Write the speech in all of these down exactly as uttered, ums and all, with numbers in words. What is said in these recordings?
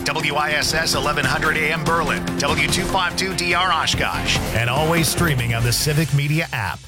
W I S S eleven hundred A M Berlin, W two fifty-two D R Oshkosh, and always streaming on the Civic Media app.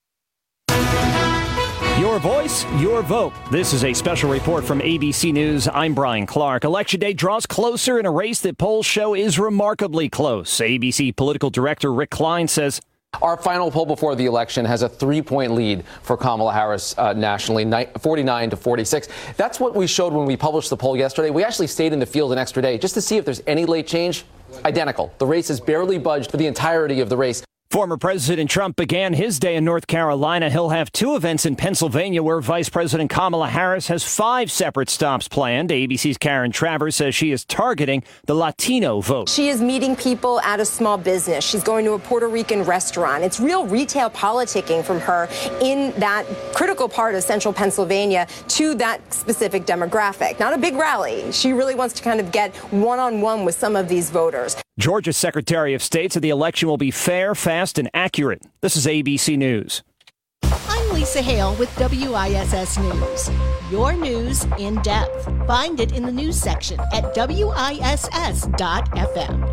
Your voice, your vote. This is a special report from A B C News. I'm Brian Clark. Election day draws closer in a race that polls show is remarkably close. A B C political director Rick Klein says, our final poll before the election has a three-point lead for Kamala Harris uh, nationally, forty-nine to forty-six. That's what we showed when we published the poll yesterday. We actually stayed in the field an extra day just to see if there's any late change. Identical. The race has barely budged for the entirety of the race. Former President Trump began his day in North Carolina. He'll have two events in Pennsylvania where Vice President Kamala Harris has five separate stops planned. A B C's Karen Travers says she is targeting the Latino vote. She is meeting people at a small business. She's going to a Puerto Rican restaurant. It's real retail politicking from her in that critical part of central Pennsylvania to that specific demographic. Not a big rally. She really wants to kind of get one-on-one with some of these voters. Georgia's Secretary of State said the election will be fair, fast, and accurate. This is A B C News. I'm Lisa Hale with W I S S News. Your news in depth. Find it in the news section at W I S S dot F M.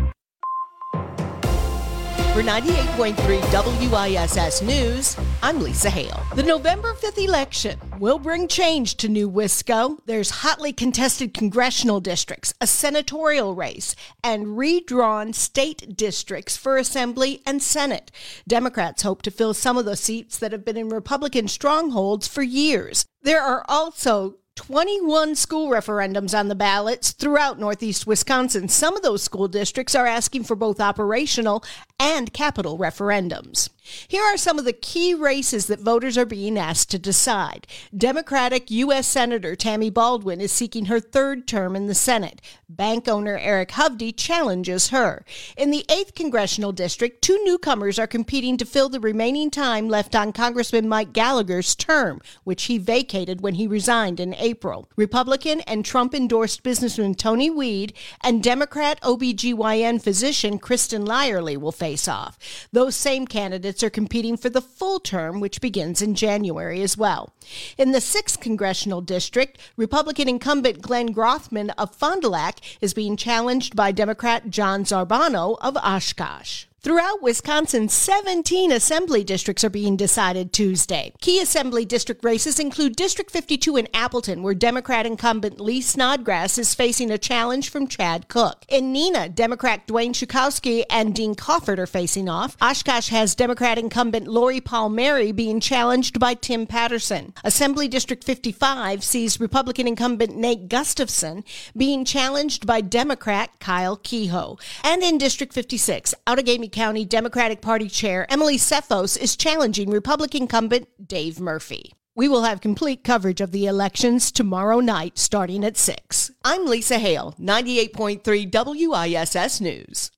For ninety-eight point three W I S S News, I'm Lisa Hale. The November fifth election will bring change to New Wisco. There's hotly contested congressional districts, a senatorial race, and redrawn state districts for Assembly and Senate. Democrats hope to fill some of the seats that have been in Republican strongholds for years. There are also twenty-one school referendums on the ballots throughout Northeast Wisconsin. Some of those school districts are asking for both operational and capital referendums. Here are some of the key races that voters are being asked to decide. Democratic U S Senator Tammy Baldwin is seeking her third term in the Senate. Bank owner Eric Hovde challenges her. In the eighth Congressional District, two newcomers are competing to fill the remaining time left on Congressman Mike Gallagher's term, which he vacated when he resigned in April. Republican and Trump-endorsed businessman Tony Weed and Democrat O B G Y N physician Kristen Lyerly will face off. Those same candidates are competing for the full term, which begins in January as well. In the sixth Congressional District, Republican incumbent Glenn Grothman of Fond du Lac is being challenged by Democrat John Zarbano of Oshkosh. Throughout Wisconsin, seventeen assembly districts are being decided Tuesday. Key assembly district races include District fifty-two in Appleton, where Democrat incumbent Lee Snodgrass is facing a challenge from Chad Cook. In Neenah, Democrat Dwayne Schukowski and Dean Coffert are facing off. Oshkosh has Democrat incumbent Lori Palmieri being challenged by Tim Patterson. Assembly District fifty-five sees Republican incumbent Nate Gustafson being challenged by Democrat Kyle Kehoe. And in District fifty-six, Outagamie County Democratic Party Chair Emily Cephos is challenging Republican incumbent Dave Murphy. We will have complete coverage of the elections tomorrow night starting at six. I'm Lisa Hale, ninety-eight point three W I S S News.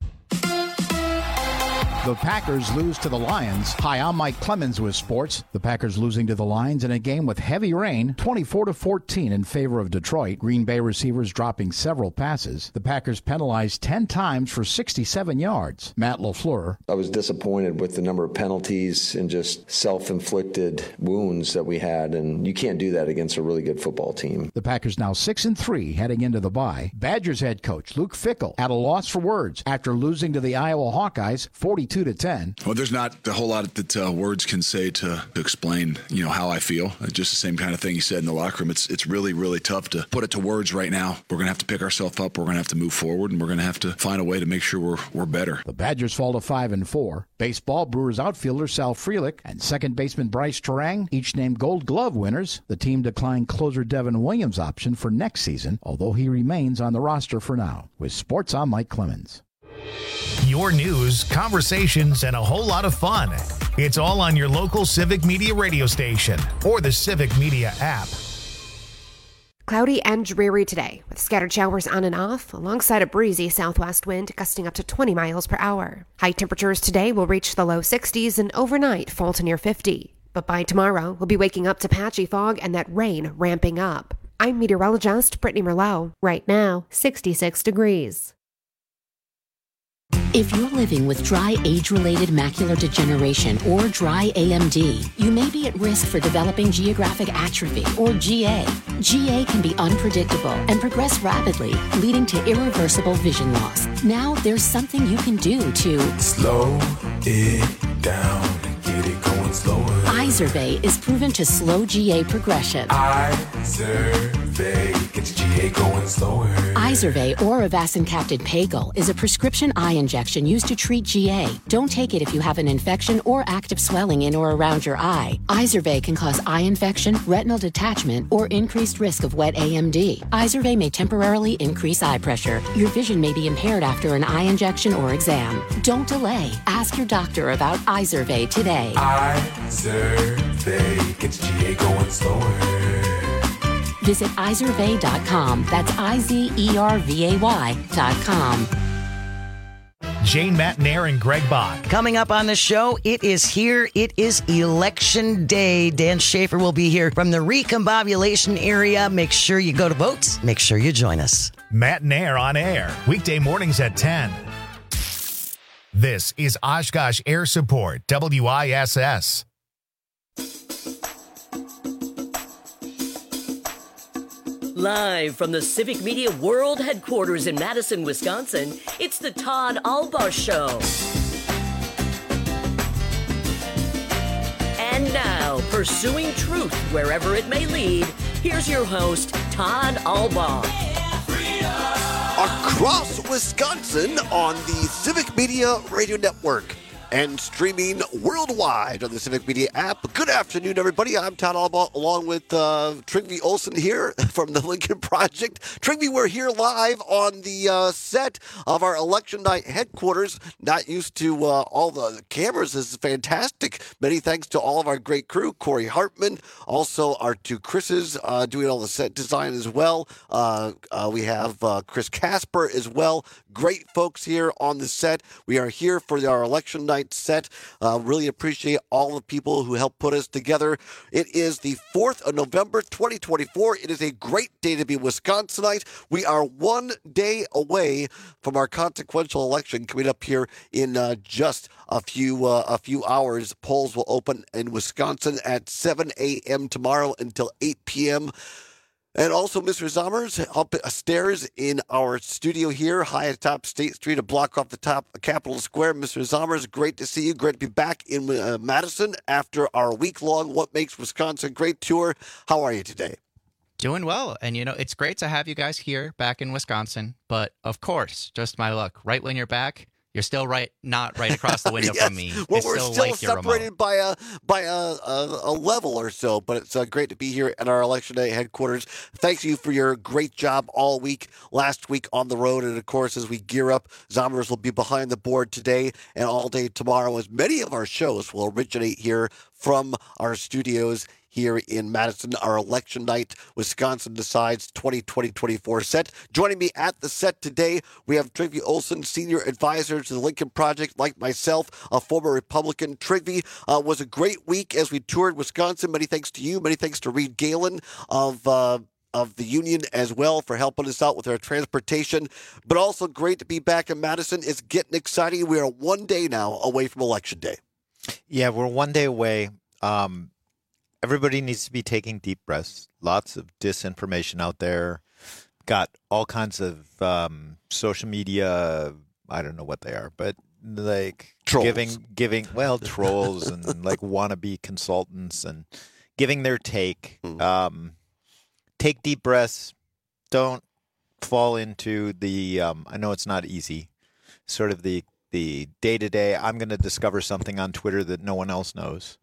The Packers lose to the Lions. Hi, I'm Mike Clemens with sports. The Packers losing to the Lions in a game with heavy rain, twenty-four to fourteen in favor of Detroit. Green Bay receivers dropping several passes. The Packers penalized ten times for sixty-seven yards. Matt LaFleur. I was disappointed with the number of penalties and just self-inflicted wounds that we had, and you can't do that against a really good football team. The Packers now six and three heading into the bye. Badgers head coach Luke Fickell at a loss for words after losing to the Iowa Hawkeyes forty-two to ten. Well, there's not a whole lot that uh, words can say to, to explain, you know, how I feel. It's just the same kind of thing he said in the locker room. It's it's really, really tough to put it to words right now. We're going to have to pick ourselves up. We're going to have to move forward, and we're going to have to find a way to make sure we're we're better. The Badgers fall to five and four. Baseball, Brewers outfielder Sal Frelick and second baseman Bryce Terang, each named Gold Glove winners. The team declined closer Devin Williams' option for next season, although he remains on the roster for now. With sports, I'm Mike Clemens. Your news, conversations, and a whole lot of fun. It's all on your local Civic Media radio station or the Civic Media app. Cloudy and dreary today, with scattered showers on and off, alongside a breezy southwest wind gusting up to twenty miles per hour. High temperatures today will reach the low sixties and overnight fall to near fifty. But by tomorrow, we'll be waking up to patchy fog and that rain ramping up. I'm meteorologist Brittany Merlot. Right now, sixty-six degrees. If you're living with dry age-related macular degeneration or dry A M D, you may be at risk for developing geographic atrophy or G A. G A can be unpredictable and progress rapidly, leading to irreversible vision loss. Now there's something you can do to slow it down and get it going slower. Izervay is proven to slow G A progression. Izervay gets G A going slower. Izervay or avacincaptad pagel is a prescription eye injection used to treat G A. Don't take it if you have an infection or active swelling in or around your eye. Izervay can cause eye infection, retinal detachment, or increased risk of wet A M D. Izervay may temporarily increase eye pressure. Your vision may be impaired after an eye injection or exam. Don't delay. Ask your doctor about Izervay today. Izervay gets G A going slower. Visit izervay dot com. That's I Z E R V A Y dot com. Jane Matenaer and Greg Bach. Coming up on the show, it is here. It is Election Day. Dan Schaefer will be here from the recombobulation area. Make sure you go to vote. Make sure you join us. Matenaer on air, weekday mornings at ten. This is Oshkosh Air Support, W I S S. Live from the Civic Media World Headquarters in Madison, Wisconsin, it's the Todd Albaugh Show. And now, pursuing truth wherever it may lead, here's your host, Todd Albaugh. Across Wisconsin on the Civic Media Radio Network and streaming worldwide on the Civic Media app. Good afternoon, everybody. I'm Todd Albaugh, along with uh, Trygve Olsen here from the Lincoln Project. Trygve, we're here live on the uh, set of our election night headquarters. Not used to uh, all the cameras. This is fantastic. Many thanks to all of our great crew. Corey Hartman, also our two Chris's uh, doing all the set design as well. Uh, uh, we have uh, Chris Casper as well. Great folks here on the set. We are here for our election night set. Uh, really appreciate all the people who helped put us together. It is the fourth of November, twenty twenty-four. It is a great day to be Wisconsinite. We are one day away from our consequential election coming up here in uh, just a few uh, a few hours. Polls will open in Wisconsin at seven a.m. tomorrow until eight p.m. And also, Mister Zommers upstairs in our studio here, high atop State Street, a block off the top of Capitol Square. Mister Zommers, great to see you. Great to be back in uh, Madison after our week-long What Makes Wisconsin Great tour. How are you today? Doing well. And, you know, it's great to have you guys here back in Wisconsin. But, of course, just my luck. Right when you're back, you're still right, not right across the window yes. from me. Well, it's we're still, still like separated by a by a, a, a level or so, but it's uh, great to be here at our Election Day headquarters. Thanks you for your great job all week, last week on the road, and of course, as we gear up, Zommers will be behind the board today and all day tomorrow, as many of our shows will originate here from our studios here in Madison, our election night, Wisconsin Decides twenty twenty twenty-four set. Joining me at the set today, we have Trygve Olsen, Senior Advisor to the Lincoln Project, like myself, a former Republican. Trygve, uh, was a great week as we toured Wisconsin. Many thanks to you. Many thanks to Reed Galen of uh, of the union as well for helping us out with our transportation. But also great to be back in Madison. It's getting exciting. We are one day now away from Election Day. Yeah, we're one day away. Um, Everybody needs to be taking deep breaths. Lots of disinformation out there. Got all kinds of um, social media. I don't know what they are, but like trolls. giving, giving, well, trolls and like wannabe consultants and giving their take. Mm. Um, take deep breaths. Don't fall into the. Um, I know it's not easy. Sort of the the day to day. I'm going to discover something on Twitter that no one else knows.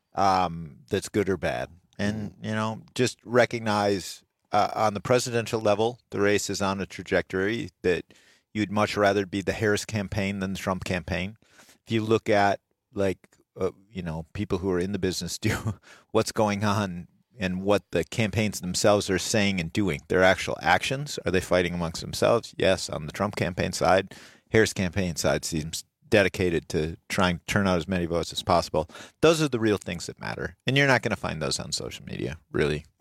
Um, that's good or bad. And, you know, just recognize uh, on the presidential level, the race is on a trajectory that you'd much rather be the Harris campaign than the Trump campaign. If you look at, like, uh, you know, people who are in the business do what's going on and what the campaigns themselves are saying and doing, their actual actions, are they fighting amongst themselves? Yes, on the Trump campaign side. Harris campaign side seems dedicated to trying to turn out as many votes as possible. Those are the real things that matter. And you're not going to find those on social media, really. Right.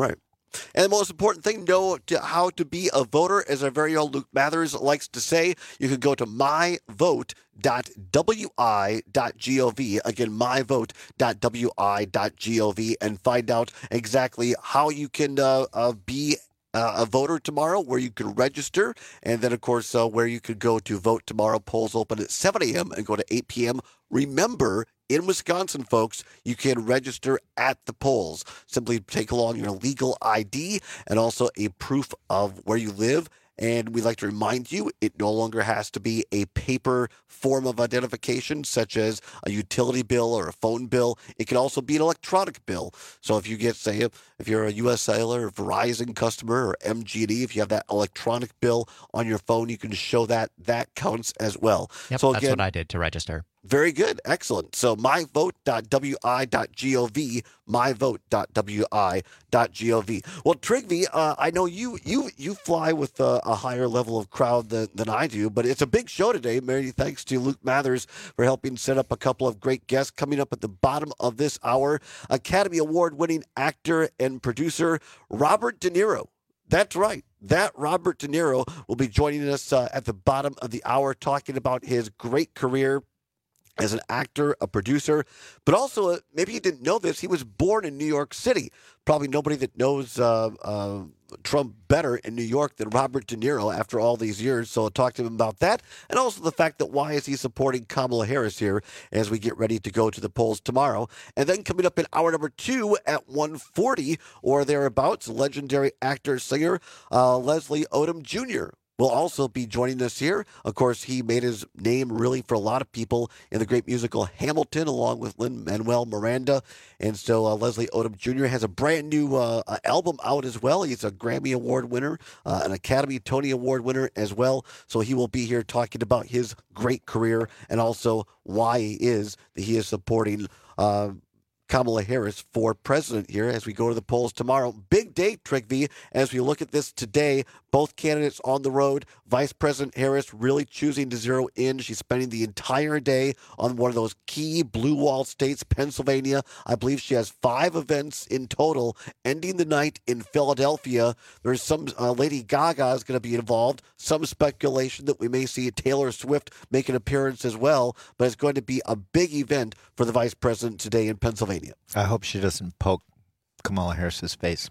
And the most important thing, know to how to be a voter. As our very own Luke Mathers likes to say, you can go to my vote dot w i dot gov. Again, my vote dot w i dot gov, and find out exactly how you can uh, uh, be Uh, a voter tomorrow, where you can register, and then, of course, uh, where you could go to vote tomorrow. Polls open at seven a.m. and go to eight p.m. Remember, in Wisconsin, folks, you can register at the polls. Simply take along your legal I D and also a proof of where you live. And we'd like to remind you, it no longer has to be a paper form of identification, such as a utility bill or a phone bill. It can also be an electronic bill. So if you get, say, if you're a U S Cellular or Verizon customer or M G and E, if you have that electronic bill on your phone, you can show that. That counts as well. Yep, so that's again, what I did to register. Very good. Excellent. So my vote dot w i dot gov, my vote dot w i dot gov. Well, Trygve, uh, I know you you you fly with a, a higher level of crowd than, than I do, but it's a big show today. Many thanks to Luke Mathers for helping set up a couple of great guests. Coming up at the bottom of this hour, Academy Award-winning actor and producer Robert De Niro. That's right. That Robert De Niro will be joining us uh, at the bottom of the hour, talking about his great career as an actor, a producer, but also, uh, maybe you didn't know this, he was born in New York City. Probably nobody that knows uh, uh, Trump better in New York than Robert De Niro after all these years. So I'll talk to him about that, and also the fact that why is he supporting Kamala Harris here as we get ready to go to the polls tomorrow. And then coming up in hour number two at one forty or thereabouts, legendary actor, singer uh, Leslie Odom Junior will also be joining us here. Of course, he made his name really for a lot of people in the great musical Hamilton, along with Lin-Manuel Miranda. And so uh, Leslie Odom Junior has a brand new uh, album out as well. He's a Grammy Award winner, uh, an Academy Tony Award winner as well. So he will be here talking about his great career and also why he is that he is supporting uh, Kamala Harris for president here as we go to the polls tomorrow. Big day, Trygve, as we look at this today. Both candidates on the road. Vice President Harris really choosing to zero in. She's spending the entire day on one of those key blue wall states, Pennsylvania. I believe she has five events in total, ending the night in Philadelphia. There's some uh, Lady Gaga is going to be involved. Some speculation that we may see Taylor Swift make an appearance as well, but it's going to be a big event for the Vice President today in Pennsylvania. I hope she doesn't poke Kamala Harris's face.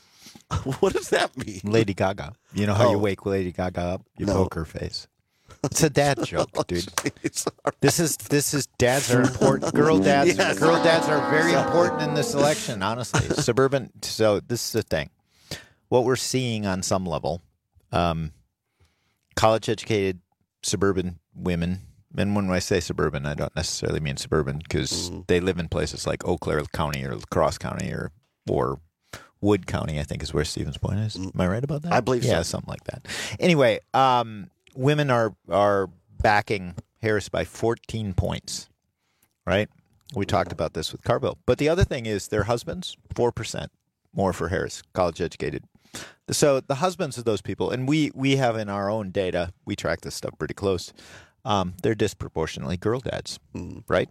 What does that mean? Lady Gaga. You know how Oh. you wake Lady Gaga up? You No. poke her face. It's a dad joke, dude. Jeez. This is this is dads are important. Girl dads, Yes. girl dads are very important in this election. Honestly, suburban. So this is the thing. What we're seeing on some level, um, college-educated suburban women. And when I say suburban, I don't necessarily mean suburban because Mm-hmm. they live in places like Eau Claire County or La Crosse County or or Wood County, I think is where Stevens Point is. Am I right about that? I believe so. Yeah, something like that. Anyway, um, women are are backing Harris by fourteen points, right? We talked about this with Carville. But the other thing is their husbands, four percent more for Harris, college-educated. So the husbands of those people, and we, we have in our own data, we track this stuff pretty close, um, they're disproportionately girl dads, right?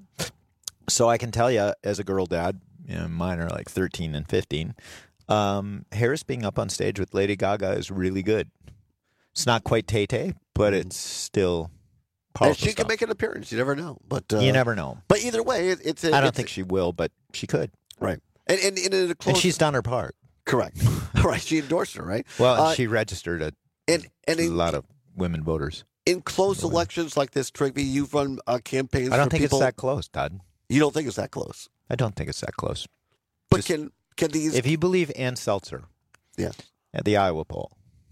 So I can tell you, as a girl dad, you know, mine are like thirteen and fifteen, um, Harris being up on stage with Lady Gaga is really good. It's not quite Tay-Tay, but it's still powerful And she stuff. can make an appearance. You never know. But uh, You never know. But either way, it, it's. A, I don't it's think she will, but she could. Right. And and, and, in a close, And she's done her part. correct. Right. She endorsed her. Right. Well, and Uh, she registered a, and and a in, lot of women voters. in close elections like this, Trygve, you've run uh, campaigns. I don't for think people. it's that close, Todd. You don't think it's that close. I don't think it's that close. But Just- can can these? If you believe Ann Seltzer yeah. at the Iowa poll,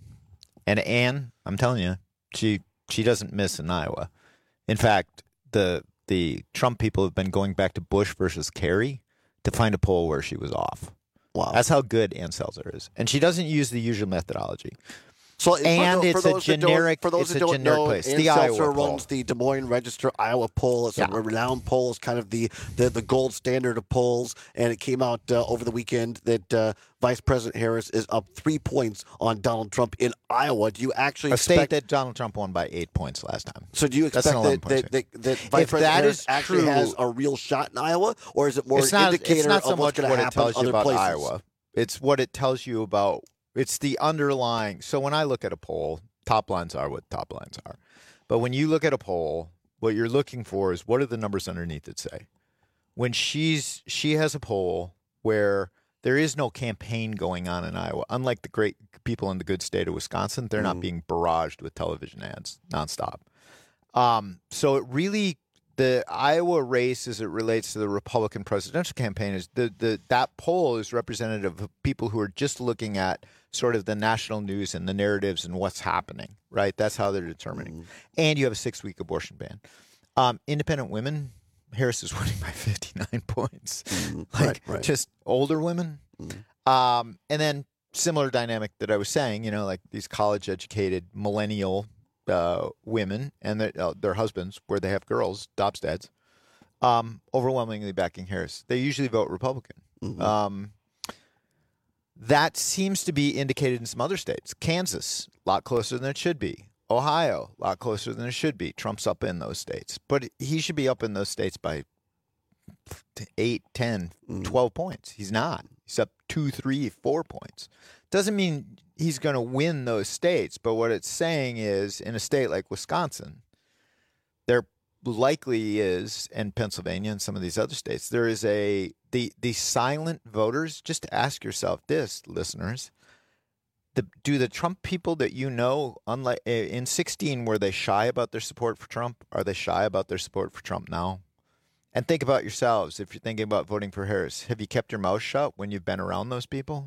and Ann, I'm telling you, she she doesn't miss in Iowa. In fact, the the Trump people have been going back to Bush versus Kerry to find a poll where she was off. Wow. That's how good Ann Seltzer is, and she doesn't use the usual methodology. So, for And tho- it's for a those that generic- Don't, for those it's that a don't generic know, place. Ann The Seltzer Iowa poll. runs the Des Moines Register Iowa poll. It's Yeah. a renowned poll. It's kind of the, the, the gold standard of polls. And it came out uh, over the weekend that uh, Vice President Harris is up three points on Donald Trump in Iowa. Do you actually A expect state that Donald Trump won by eight points last time. So do you That's expect an that, eleven-point that, that, that Vice If President that Harris is actually true- has a real shot in Iowa, or is it more It's an not, indicator it's not so of what's much going what to it happen in tells you other about places? Iowa. It's what it tells you about. It's the underlying. So when I look at a poll, top lines are what top lines are. But when you look at a poll, what you're looking for is what do the numbers underneath it say? When she's she has a poll where there is no campaign going on in Iowa. Unlike the great people in the good state of Wisconsin, they're mm. not being barraged with television ads nonstop. Um, so it really, the Iowa race as it relates to the Republican presidential campaign, is the, the that poll is representative of people who are just looking at sort of the national news and the narratives and what's happening, right? That's how they're determining. Mm. And you have a six-week abortion ban. Um, independent women, Harris is winning by fifty-nine points. Mm, like right, right. Just older women. Mm. Um, and then similar dynamic that I was saying, you know, like these college-educated millennial uh, women and their, uh, their husbands, where they have girls, Dobbs dads, um, overwhelmingly backing Harris. They usually vote Republican. Mm-hmm. Um, that seems to be indicated in some other states. Kansas, a lot closer than it should be. Ohio, a lot closer than it should be. Trump's up in those states. But he should be up in those states by eight, ten, twelve points. He's not. He's up two, three, four points. Doesn't mean he's going to win those states. But what it's saying is in a state like Wisconsin, there likely is, and Pennsylvania and some of these other states, there is a, the, the silent voters, just ask yourself this, listeners. The, do the Trump people that you know, unlike in sixteen, were they shy about their support for Trump? Are they shy about their support for Trump now? And think about yourselves. If you're thinking about voting for Harris, have you kept your mouth shut when you've been around those people?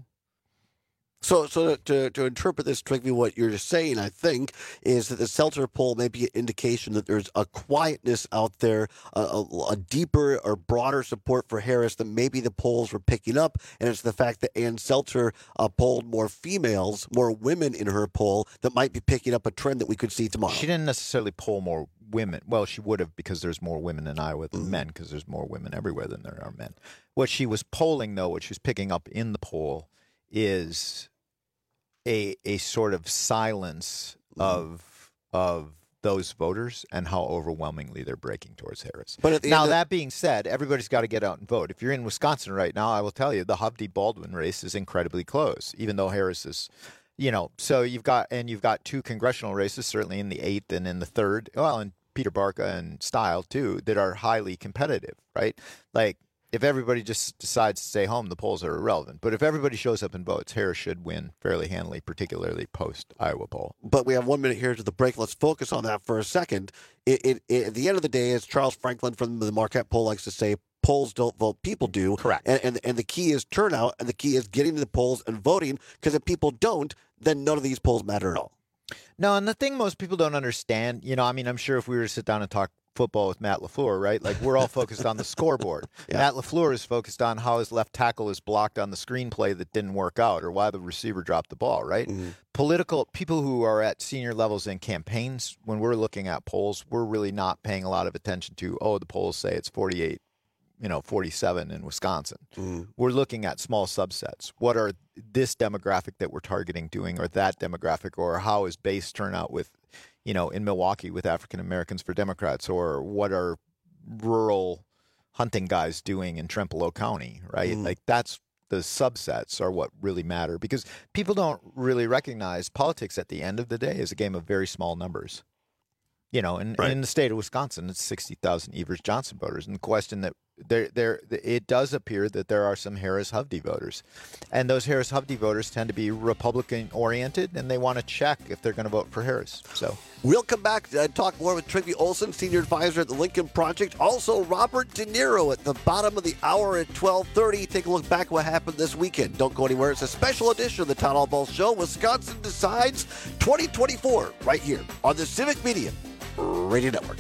So, so to, to interpret this, Trygve, what you're saying, I think, is that the Seltzer poll may be an indication that there's a quietness out there, a, a, a deeper or broader support for Harris than maybe the polls were picking up. And it's the fact that Ann Seltzer uh, polled more females, more women in her poll that might be picking up a trend that we could see tomorrow. She didn't necessarily poll more women. Well, she would have because there's more women in Iowa than mm-hmm. men, because there's more women everywhere than there are men. What she was polling, though, what she was picking up in the poll is a a sort of silence of of those voters and how overwhelmingly they're breaking towards Harris. But now, of- that being said, everybody's got to get out and vote. If you're in Wisconsin right now, I will tell you the Hovde-Baldwin race is incredibly close, even though Harris is, you know, so you've got, and you've got two congressional races, certainly in the eighth and in the third, well, and Peter Barca and Style, too, that are highly competitive, right? Like, if everybody just decides to stay home, the polls are irrelevant. But if everybody shows up and votes, Harris should win fairly handily, particularly post-Iowa poll. But we have one minute here to the break. Let's focus on that for a second. It, it, it, at the end of the day, as Charles Franklin from the Marquette poll likes to say, polls don't vote, people do. Correct. And, and, and the key is turnout, and the key is getting to the polls and voting, because if people don't, then none of these polls matter at all. No, and the thing most people don't understand, you know, I mean, I'm sure if we were to sit down and talk football with Matt LaFleur, right? Like, we're all focused on the scoreboard. Yeah. Matt LaFleur is focused on how his left tackle is blocked on the screenplay that didn't work out, or why the receiver dropped the ball, right? Mm-hmm. Political people who are at senior levels in campaigns, when we're looking at polls, we're really not paying a lot of attention to, oh, the polls say it's forty-eight, you know, forty-seven in Wisconsin. Mm-hmm. We're looking at small subsets. What are this demographic that we're targeting doing, or that demographic, or how is base turnout with, you know, in Milwaukee with African Americans for Democrats, or what are rural hunting guys doing in Trempealeau County, right? Mm. Like, that's the subsets are what really matter, because people don't really recognize politics at the end of the day is a game of very small numbers. You know, in, right. in the state of Wisconsin, it's sixty thousand Evers Johnson voters. And the question that there, there, it does appear that there are some Harris Hovde voters, and those Harris Hovde voters tend to be Republican oriented, and they want to check if they're going to vote for Harris. So we'll come back and talk more with Trygve Olsen, senior advisor at the Lincoln Project. Also, Robert De Niro at the bottom of the hour at twelve thirty. Take a look back at what happened this weekend. Don't go anywhere. It's a special edition of the Town Hall Ball Show. Wisconsin Decides twenty twenty-four, right here on the Civic Media Radio Network.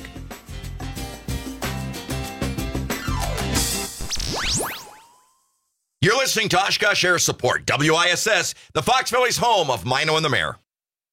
You're listening to Oshkosh Air Support, W I S S, the Fox Valley's home of Mino and the Mayor.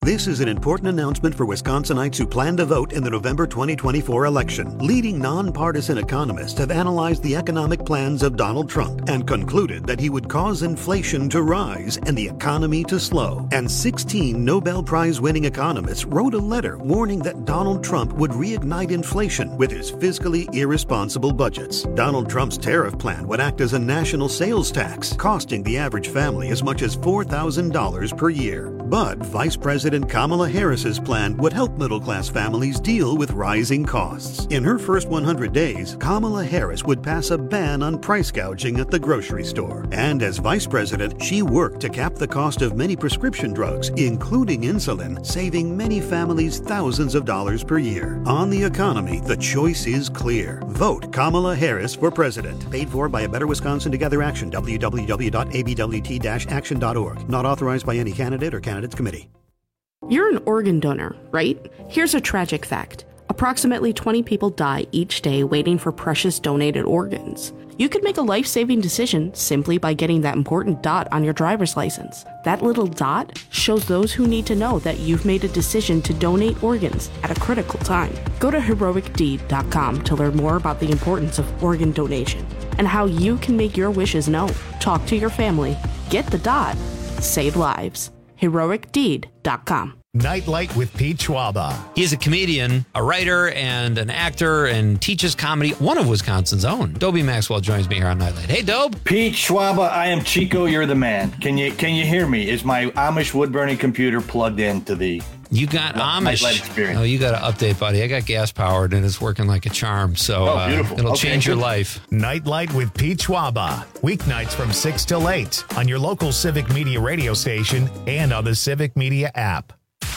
This is an important announcement for Wisconsinites who plan to vote in the November twenty twenty-four election. Leading nonpartisan economists have analyzed the economic plans of Donald Trump and concluded that he would cause inflation to rise and the economy to slow. And sixteen Nobel Prize-winning economists wrote a letter warning that Donald Trump would reignite inflation with his fiscally irresponsible budgets. Donald Trump's tariff plan would act as a national sales tax, costing the average family as much as four thousand dollars per year. But Vice President Kamala Harris's plan would help middle-class families deal with rising costs. In her first one hundred days, Kamala Harris would pass a ban on price gouging at the grocery store. And as vice president, she worked to cap the cost of many prescription drugs, including insulin, saving many families thousands of dollars per year. On the economy, the choice is clear. Vote Kamala Harris for president. Paid for by a Better Wisconsin Together Action, w w w dot a b w t dash action dot org. Not authorized by any candidate or candidates committee. You're an organ donor, right? Here's a tragic fact. Approximately twenty people die each day waiting for precious donated organs. You could make a life-saving decision simply by getting that important dot on your driver's license. That little dot shows those who need to know that you've made a decision to donate organs at a critical time. Go to heroic deed dot com to learn more about the importance of organ donation and how you can make your wishes known. Talk to your family. Get the dot. Save lives. heroic deed dot com. Nightlight with Pete Schwaba. He's a comedian, a writer, and an actor, and teaches comedy. One of Wisconsin's own. Dobie Maxwell joins me here on Nightlight. Hey, Dobe. Pete Schwaba, I am Chico. You're the man. Can you can you hear me? Is my Amish wood burning computer plugged into the? You got Amish. Nightlight experience. Oh, you got to update, buddy. I got gas powered, and it's working like a charm. So oh, beautiful. uh, it'll okay, change good. your life. Nightlight with Pete Schwaba. Weeknights from six till eight on your local Civic Media radio station and on the Civic Media app.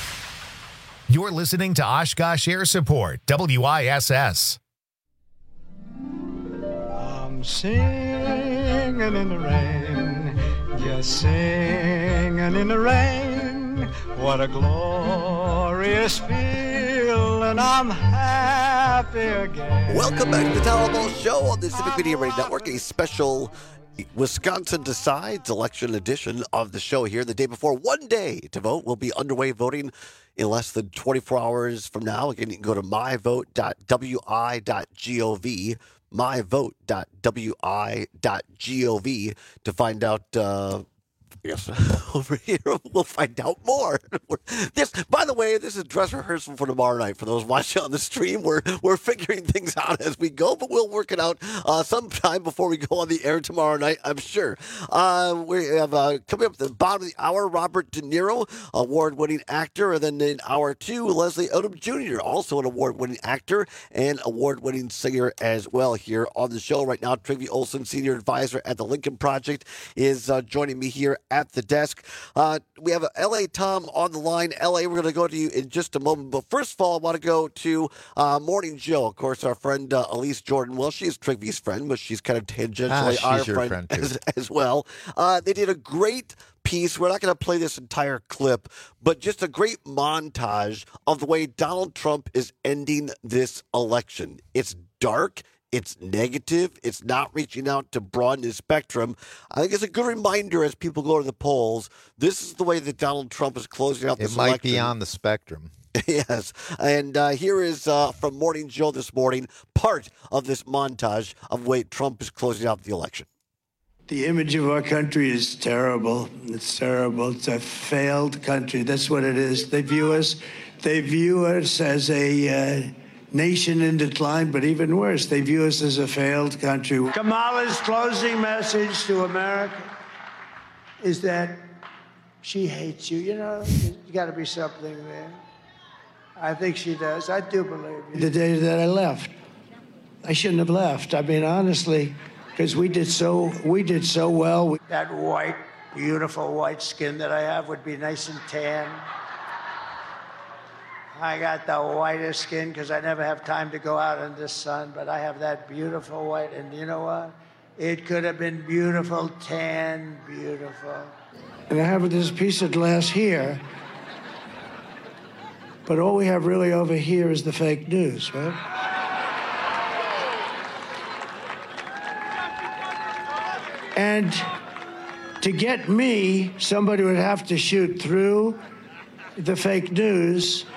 You're listening to Oshkosh Air Support, W I S S. I'm singing in the rain, just singing in the rain. What a glorious feeling, I'm happy again. Welcome back to the Town Hall Show on the Civic Media Radio Network, a special Wisconsin Decides election edition of the show here. The day before, one day to vote. We'll be underway voting in less than twenty-four hours from now. Again, you can go to my vote dot w i dot gov, my vote dot w i dot gov to find out. Uh, Yes, over here we'll find out more. This, by the way, this is dress rehearsal for tomorrow night. For those watching on the stream, we're we're figuring things out as we go, but we'll work it out uh, sometime before we go on the air tomorrow night, I'm sure. Uh, we have uh, coming up at the bottom of the hour, Robert De Niro, award-winning actor, and then in hour two, Leslie Odom Junior, also an award-winning actor and award-winning singer as well. Here on the show right now, Trygve Olsen, senior advisor at the Lincoln Project, is uh, joining me here at the desk. Uh, we have L A Tom on the line. L A, we're going to go to you in just a moment. But first of all, I want to go to uh, Morning Joe. Of course, our friend uh, Elise Jordan. Well, she's Trygve's friend, but she's kind of tangentially ah, our friend, friend as, as well. Uh, they did a great piece. We're not going to play this entire clip, but just a great montage of the way Donald Trump is ending this election. It's dark. It's negative. It's not reaching out to broaden the spectrum. I think it's a good reminder as people go to the polls. This is the way that Donald Trump is closing out this election. It might election. be on the spectrum. Yes. And uh, here is uh, from Morning Joe this morning, part of this montage of the way Trump is closing out the election. The image of our country is terrible. It's terrible. It's a failed country. That's what it is. They view us, they view us as a... Uh, nation in decline, but even worse, they view us as a failed country. Kamala's closing message to America is that she hates you. You know, you got to be something there. I think she does. I do believe you. The day that I left, I shouldn't have left. I mean, honestly, because we did so we did so well. That white, beautiful white skin that I have would be nice and tan. I got the whitest skin because I never have time to go out in the sun, but I have that beautiful white, and you know what? It could have been beautiful, tan, beautiful. And I have this piece of glass here, but all we have really over here is the fake news, right? And to get me, somebody would have to shoot through the fake news.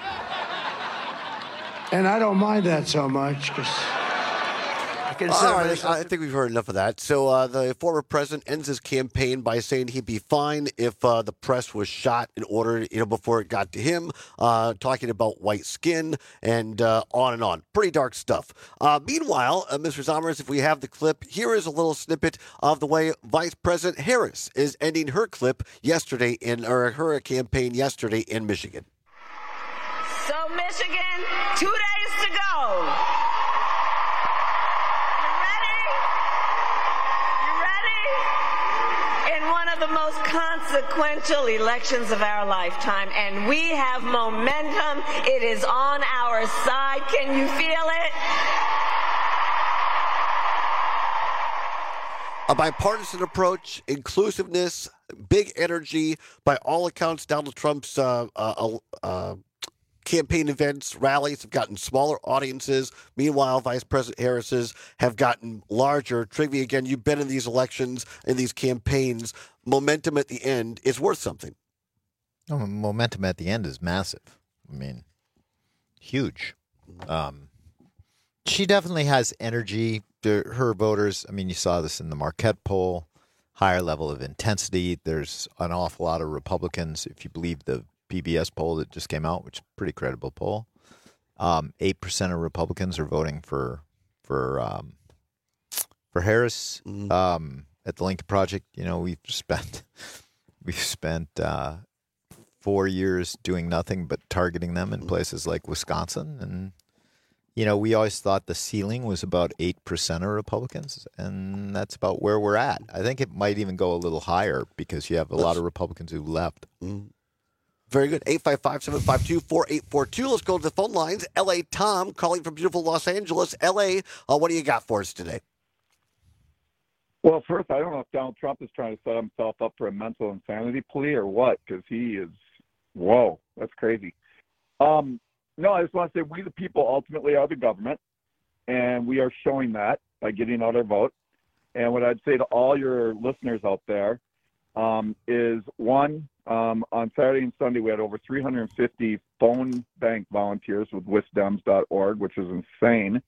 And I don't mind that so much because All right, I think we've heard enough of that. So uh, the former president ends his campaign by saying he'd be fine if uh, the press was shot in order, you know, before it got to him, uh, talking about white skin and uh, on and on. Pretty dark stuff. Uh, meanwhile, uh, Mister Zommers, if we have the clip, here is a little snippet of the way Vice President Harris is ending her clip yesterday in, or her campaign yesterday in Michigan. So Michigan, two days to go. One of the most consequential elections of our lifetime, and we have momentum. It is on our side. Can you feel it? A bipartisan approach, inclusiveness, big energy. By all accounts, Donald Trump's uh, uh, uh, campaign events, rallies have gotten smaller audiences. Meanwhile, Vice President Harris's have gotten larger. Trivia, again, you've been in these elections, in these campaigns. Momentum at the end is worth something. Oh, momentum at the end is massive. I mean, huge. Um, she definitely has energy. Her voters, I mean, you saw this in the Marquette poll, higher level of intensity. There's an awful lot of Republicans, if you believe the P B S poll that just came out, which is a pretty credible poll. Um, eight percent of Republicans are voting for for um, for Harris. Mm-hmm. Um, at the Lincoln Project, you know, we've spent we've spent uh, four years doing nothing but targeting them in places like Wisconsin, and you know, we always thought the ceiling was about eight percent of Republicans, and that's about where we're at. I think it might even go a little higher because you have a lot of Republicans who left. Mm-hmm. Very good. eight five five, seven five two, four eight four two. Let's go to the phone lines. L A Tom calling from beautiful Los Angeles. L A, uh, what do you got for us today? Well, first, I don't know if Donald Trump is trying to set himself up for a mental insanity plea or what, because he is, whoa, that's crazy. Um, no, I just want to say we the people ultimately are the government, and we are showing that by getting out our vote. And what I'd say to all your listeners out there um, is, one, Um, on Saturday and Sunday, we had over three hundred fifty phone bank volunteers with wisdems dot org, which is insane.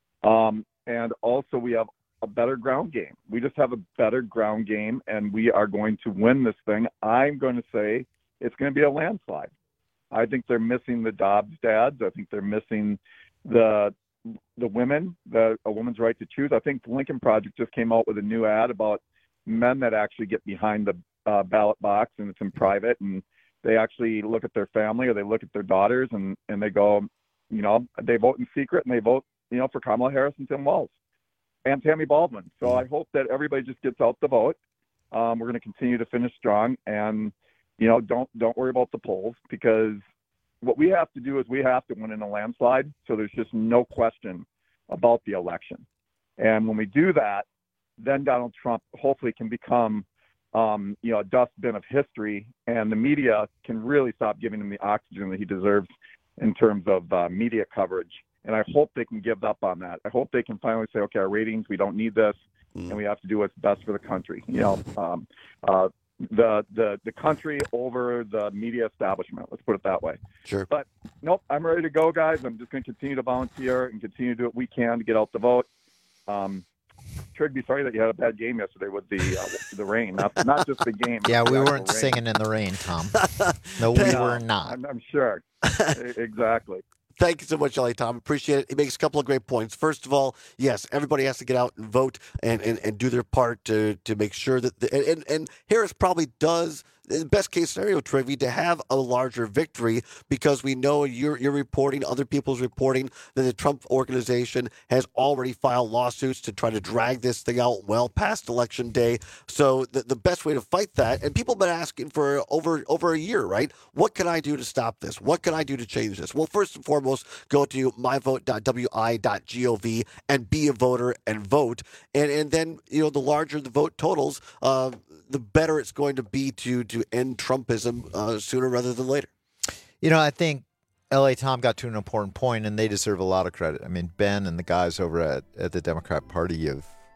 Um, and also, we have a better ground game. We just have a better ground game, and we are going to win this thing. I'm going to say it's going to be a landslide. I think they're missing the Dobbs dads. I think they're missing the the women, the a woman's right to choose. I think the Lincoln Project just came out with a new ad about men that actually get behind the Uh, ballot box, and it's in private, and they actually look at their family or they look at their daughters, and, and they go, you know, they vote in secret, and they vote, you know, for Kamala Harris and Tim Walz and Tammy Baldwin. So I hope that everybody just gets out the vote. Um, we're going to continue to finish strong, and, you know, don't don't worry about the polls, because what we have to do is we have to win in a landslide, so there's just no question about the election. And when we do that, then Donald Trump hopefully can become Um, you know, a dustbin of history, and the media can really stop giving him the oxygen that he deserves in terms of uh, media coverage. And I hope they can give up on that. I hope they can finally say, okay, our ratings, we don't need this, mm. and we have to do what's best for the country. You know, um, uh, the the the country over the media establishment. Let's put it that way. Sure. But nope, I'm ready to go, guys. I'm just going to continue to volunteer and continue to do what we can to get out the vote. Um, Sure, I'd be sorry that you had a bad game yesterday with the uh, the rain, not not just the game. Yeah, we the weren't rain. singing in the rain, Tom. No, we no, were not. I'm, I'm sure. Exactly. Thank you so much, Ellie Tom. Appreciate it. He makes a couple of great points. First of all, yes, everybody has to get out and vote and, and, and do their part to to make sure that the, and, and Harris probably does, in best case scenario, Trivy, to have a larger victory, because we know you're you're reporting, other people's reporting that the Trump organization has already filed lawsuits to try to drag this thing out well past election day. So the, the best way to fight that, and people have been asking for over over a year, right? What can I do to stop this? What can I do to change this? Well, first and foremost, go to my vote dot w i dot gov and be a voter and vote. And and then, you know, the larger the vote totals, uh, the better it's going to be to to end Trumpism uh, sooner rather than later. You know, I think L A Tom got to an important point, and they deserve a lot of credit. I mean, Ben and the guys over at, at the Democrat Party have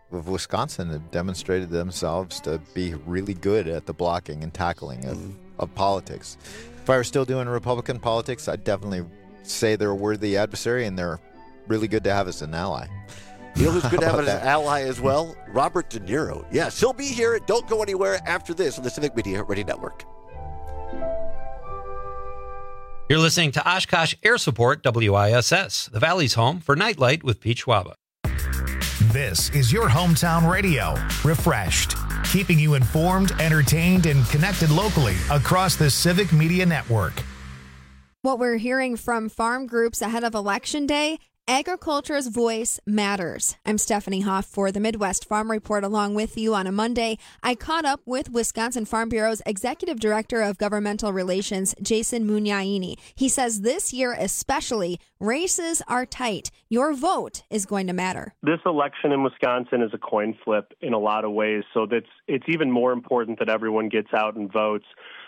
of Wisconsin have demonstrated themselves to be really good at the blocking and tackling of, mm. of politics. If I were still doing Republican politics, I'd definitely say they're a worthy adversary, and they're really good to have as an ally. You know who's good to have as an ally as well? Robert De Niro. Yes, he'll be here. Don't go anywhere after this on the Civic Media Radio Network. You're listening to Oshkosh Air Support, W I S S, the Valley's home for Nightlight with Pete Schwaba. This is your hometown radio, refreshed, keeping you informed, entertained, and connected locally across the Civic Media Network. What we're hearing from farm groups ahead of Election Day: agriculture's voice matters. I'm Stephanie Hoff for the Midwest Farm Report, along with you on a Monday. I caught up with Wisconsin Farm Bureau's Executive Director of Governmental Relations, Jason Mugnaiini. He says this year especially, races are tight. Your vote is going to matter. This election in Wisconsin is a coin flip in a lot of ways, so that's it's even more important that everyone gets out and votes.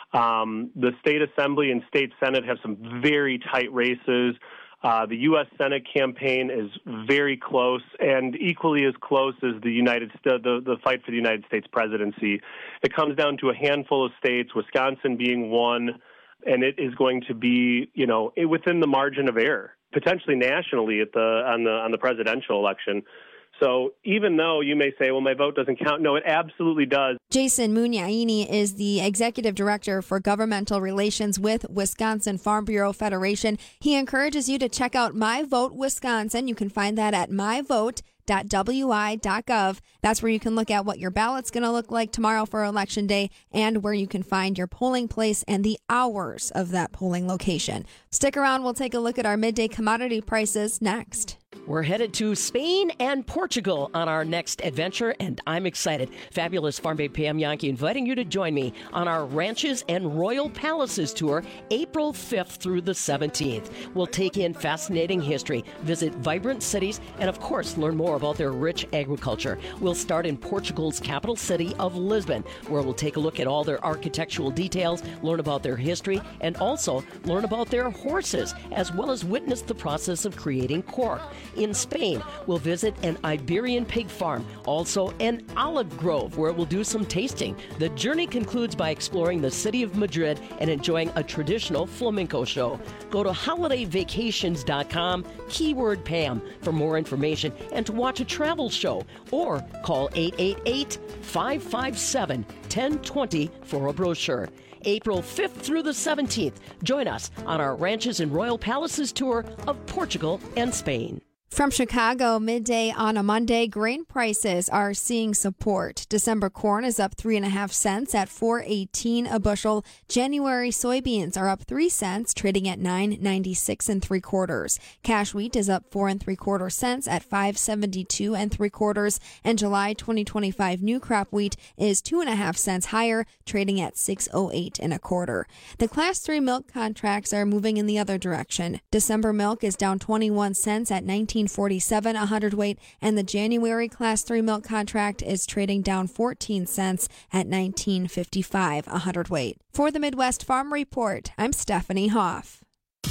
Um, the state assembly and state senate have some very tight races. Uh, the U S Senate campaign is very close, and equally as close as the United the, the the fight for the United States presidency. It comes down to a handful of states, Wisconsin being one, and it is going to be, you know, within the margin of error, potentially nationally at the on the on the presidential election. So even though you may say, well, my vote doesn't count, no, it absolutely does. Jason Mugnaiini is the Executive Director for Governmental Relations with Wisconsin Farm Bureau Federation. He encourages you to check out My Vote Wisconsin. You can find that at my vote dot w i dot gov. That's where you can look at what your ballot's going to look like tomorrow for Election Day, and where you can find your polling place and the hours of that polling location. Stick around. We'll take a look at our midday commodity prices next. We're headed to Spain and Portugal on our next adventure, and I'm excited. Fabulous Farm Babe Pam Yankee inviting you to join me on our Ranches and Royal Palaces tour, April fifth through the seventeenth. We'll take in fascinating history, visit vibrant cities, and of course, learn more about their rich agriculture. We'll start in Portugal's capital city of Lisbon, where we'll take a look at all their architectural details, learn about their history, and also learn about their horses, as well as witness the process of creating cork. In Spain, we'll visit an Iberian pig farm, also an olive grove where we'll do some tasting. The journey concludes by exploring the city of Madrid and enjoying a traditional flamenco show. Go to holiday vacations dot com, keyword Pam, for more information and to watch a travel show, or call eight eight eight, five five seven, one oh two oh for a brochure. April fifth through the seventeenth. Join us on our Ranches and Royal Palaces tour of Portugal and Spain. From Chicago, midday on a Monday, grain prices are seeing support. December corn is up three and a half cents at four eighteen a bushel. January soybeans are up three cents, trading at nine ninety-six and three quarters. Cash wheat is up four and three quarter cents at five seventy-two and three quarters. And July twenty twenty-five new crop wheat is two and a half cents higher, trading at six oh eight and a quarter. The Class three milk contracts are moving in the other direction. December milk is down twenty-one cents at nineteen forty-seven a hundredweight, and the January Class three milk contract is trading down fourteen cents at nineteen fifty-five a hundredweight. For the Midwest Farm Report, I'm Stephanie Hoff.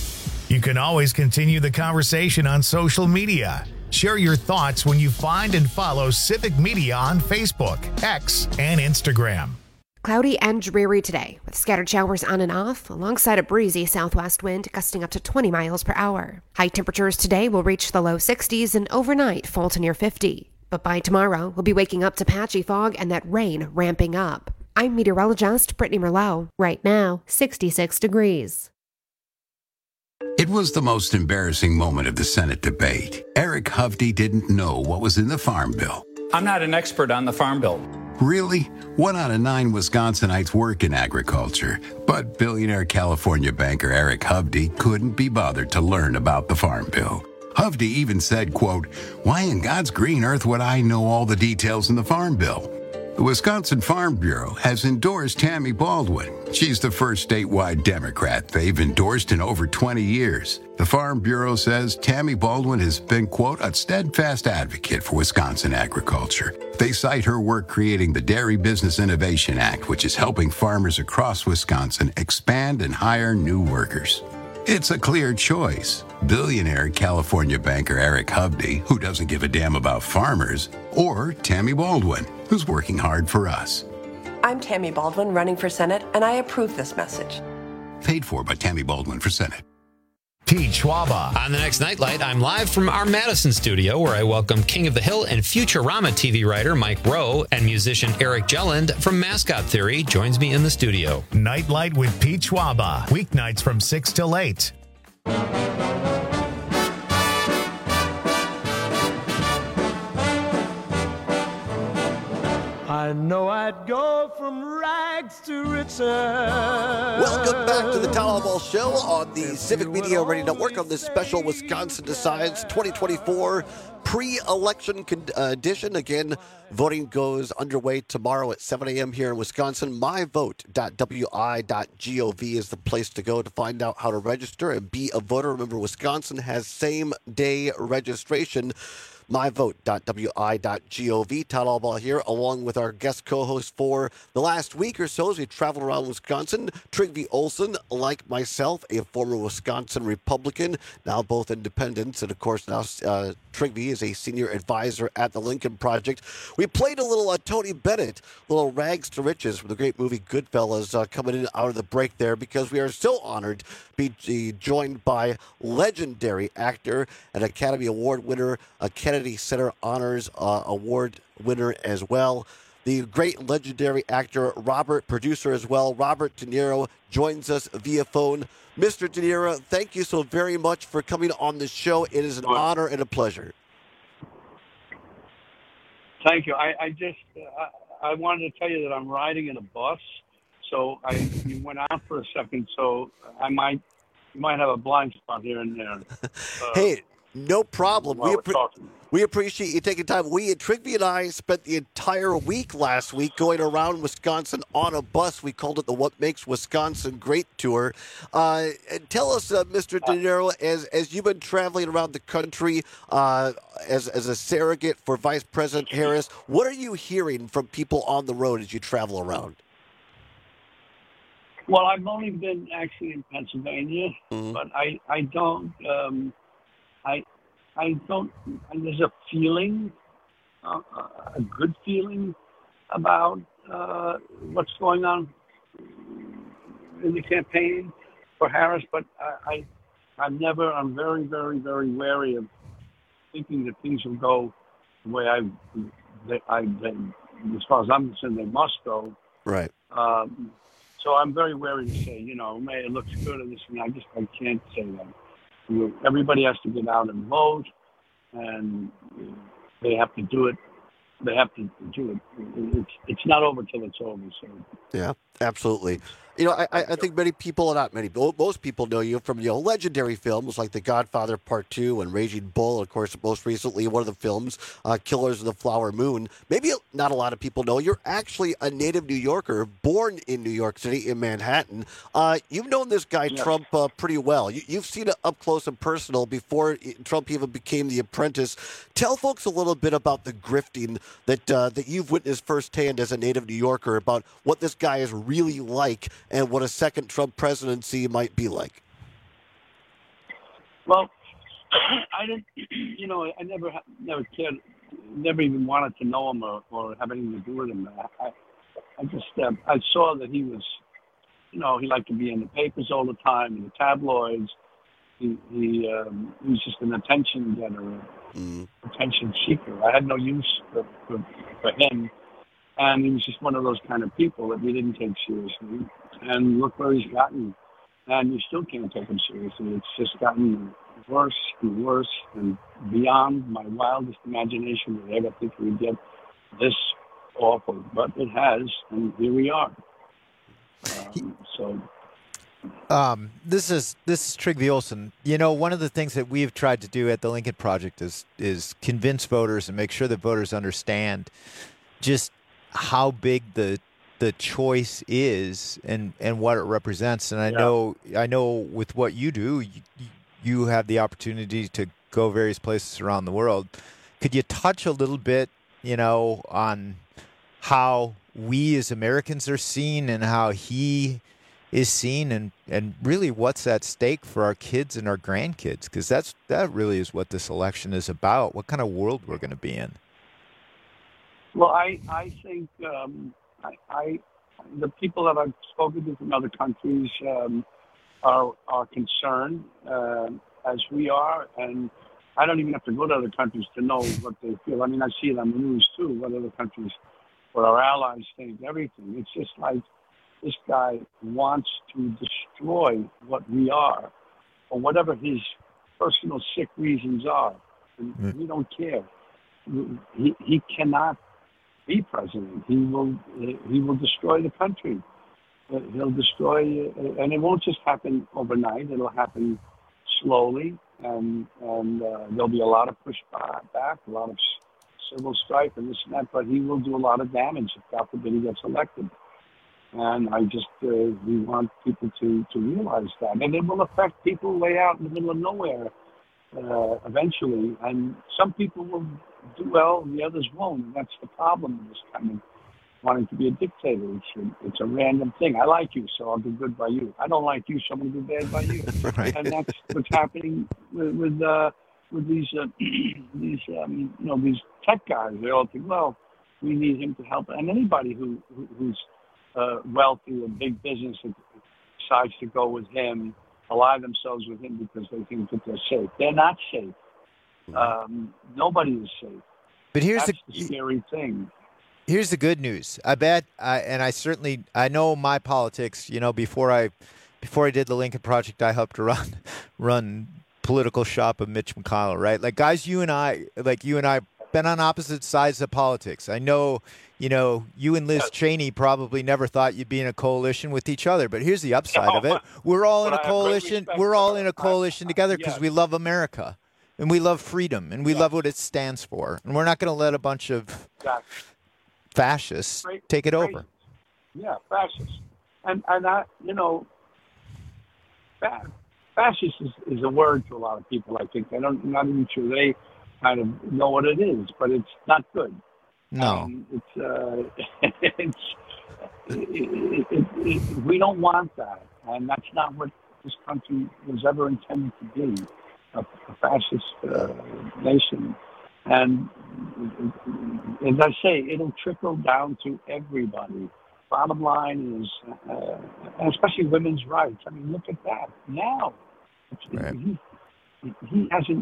You can always continue the conversation on social media. Share your thoughts when you find and follow Civic Media on Facebook, X, and Instagram. Cloudy and dreary today, with scattered showers on and off, alongside a breezy southwest wind gusting up to twenty miles per hour. High temperatures today will reach the low sixties and overnight fall to near fifty. But by tomorrow, we'll be waking up to patchy fog and that rain ramping up. I'm meteorologist Brittany Merlot. Right now, sixty-six degrees. It was the most embarrassing moment of the Senate debate. Eric Hovde didn't know what was in the Farm Bill. I'm not an expert on the Farm Bill. Really? One out of nine Wisconsinites work in agriculture, but billionaire California banker Eric Hovde couldn't be bothered to learn about the Farm Bill. Hovde even said, quote, "Why in God's green earth would I know all the details in the Farm Bill?" The Wisconsin Farm Bureau has endorsed Tammy Baldwin. She's the first statewide Democrat they've endorsed in over twenty years. The Farm Bureau says Tammy Baldwin has been, quote, "a steadfast advocate for Wisconsin agriculture." They cite her work creating the Dairy Business Innovation Act, which is helping farmers across Wisconsin expand and hire new workers. It's a clear choice. Billionaire California banker Eric Hovde, who doesn't give a damn about farmers, or Tammy Baldwin, who's working hard for us. I'm Tammy Baldwin, running for Senate, and I approve this message. Paid for by Tammy Baldwin for Senate. Pete Schwaba. On the next Nightlight, I'm live from our Madison studio where I welcome King of the Hill and Futurama T V writer Mike Rowe and musician Eric Jelland from Mascot Theory joins me in the studio. Nightlight with Pete Schwaba. Weeknights from six till eight. I know I'd go from rags to riches. Welcome back to the Tom Ball Show on the Civic Media Radio Network on this special Wisconsin Decides twenty twenty-four pre-election con- uh, edition. Again, voting goes underway tomorrow at seven a.m. here in Wisconsin. my vote dot w i dot gov is the place to go to find out how to register and be a voter. Remember, Wisconsin has same-day registration. my vote dot w i dot gov. Todd Albaugh here, along with our guest co-host for the last week or so as we traveled around Wisconsin. Trygve Olsen, like myself, a former Wisconsin Republican, now both independents, and of course now uh, Trygve is a senior advisor at the Lincoln Project. We played a little uh, Tony Bennett, little rags to riches from the great movie Goodfellas, uh, coming in out of the break there, because we are so honored to be joined by legendary actor and Academy Award winner, a Kennedy Center Honors uh, Award winner as well, the great legendary actor Robert, producer as well, Robert De Niro, joins us via phone. Mister De Niro, thank you so very much for coming on the show. It is an honor and a pleasure. Thank you. I, I just I, I wanted to tell you that I'm riding in a bus, so I you went out for a second, so I might you might have a blind spot here and there. Uh, hey, no problem. We, appre- we appreciate you taking time. We, Trygve and I, spent the entire week last week going around Wisconsin on a bus. We called it the What Makes Wisconsin Great Tour. Uh, and tell us, uh, Mister De Niro, as as you've been traveling around the country uh, as as a surrogate for Vice President Harris, what are you hearing from people on the road as you travel around? Well, I've only been actually in Pennsylvania, mm-hmm. but I I don't. Um, I, I don't, there's a feeling, uh, a good feeling about uh, what's going on in the campaign for Harris, but I, I, I'm never, I'm very, very, very wary of thinking that things will go the way I, they, I they, as far as I'm concerned, they must go. Right. Um, so I'm very wary to say, you know, may it looks good and this and that. I just, I can't say that. Everybody has to get out and vote, and they have to do it. They have to do it. It's, it's not over till it's over. So. Yeah, absolutely. You know, I, I think many people, not many, most people know you from, you know, legendary films like The Godfather Part Two and Raging Bull. Of course, most recently, one of the films, uh, Killers of the Flower Moon. Maybe not a lot of people know you're actually a native New Yorker, born in New York City, in Manhattan. Uh, you've known this guy, yes. Trump, uh, pretty well. You, you've seen it up close and personal before Trump even became the apprentice. Tell folks a little bit about the grifting that uh, that you've witnessed firsthand as a native New Yorker about what this guy is really like and what a second Trump presidency might be like. Well, I didn't, you know, I never, never cared, never even wanted to know him or, or have anything to do with him. I, I just, uh, I saw that he was, you know, he liked to be in the papers all the time, in the tabloids. He, he, um, he was just an attention getter, mm. attention seeker. I had no use for, for, for him. And he was just one of those kind of people that we didn't take seriously. And look where he's gotten. And you still can't take him seriously. It's just gotten worse and worse and beyond my wildest imagination that I ever think we'd get this awful. But it has, and here we are. Um, so... Um, this is this is Trygve Olsen. You know, one of the things that we've tried to do at the Lincoln Project is is convince voters and make sure that voters understand just how big the the choice is and, and what it represents. And I yeah. know I know with what you do, you, you have the opportunity to go various places around the world. Could you touch a little bit, you know, on how we as Americans are seen and how he is seen, and, and really what's at stake for our kids and our grandkids, because that's that really is what this election is about. What kind of world we're going to be in. Well, I I think um, I, I the people that I've spoken to from other countries um, are are concerned uh, as we are, and I don't even have to go to other countries to know what they feel. I mean, I see it on the news too, what other countries, what our allies think, everything. It's just like this guy wants to destroy what we are, or whatever his personal sick reasons are. And mm. we don't care. He he cannot be president. He will he will destroy the country. He'll destroy, and it won't just happen overnight. It'll happen slowly, and and uh, there'll be a lot of pushback, a lot of civil strife, and this and that. But he will do a lot of damage if, God forbid, he gets elected. And I just uh, we want people to to realize that, and it will affect people way out in the middle of nowhere uh, eventually. And some people will do well, and the others won't. And that's the problem with this kind of wanting to be a dictator. It's a, it's a random thing. I like you, so I'll do good by you. I don't like you, so I'm going to do bad by you. Right. And that's what's happening with with, uh, with these uh, these um, you know these tech guys. They all think, well, we need him to help, and anybody who, who who's uh, wealthy and big business that decides to go with him, ally themselves with him because they think that they're safe. They're not safe. Um, nobody is safe. But here's That's the, the scary thing. Here's the good news. I bet, I, and I certainly, I know my politics. You know, before I, before I did the Lincoln Project, I helped to run, run political shop of Mitch McConnell. Right, like guys, you and I, like you and I, been on opposite sides of politics. I know, you know, you and Liz Cheney probably never thought you'd be in a coalition with each other. But here's the upside of it: we're all in a coalition. We're all in a coalition together because we love America. And we love freedom, and we yeah. love what it stands for. And we're not going to let a bunch of exactly. fascists Great, take it great. over. Yeah, fascists. And, and I, you know, fa- fascist is, is a word to a lot of people, I think. I don't, I'm not even sure they kind of know what it is, but it's not good. No. Um, it's, uh, it's it, it, it, we don't want that. And that's not what this country was ever intended to be. A, a fascist uh, nation, and as I say, it'll trickle down to everybody. Bottom line is, uh, and especially women's rights. I mean, look at that now. Right. He, he hasn't.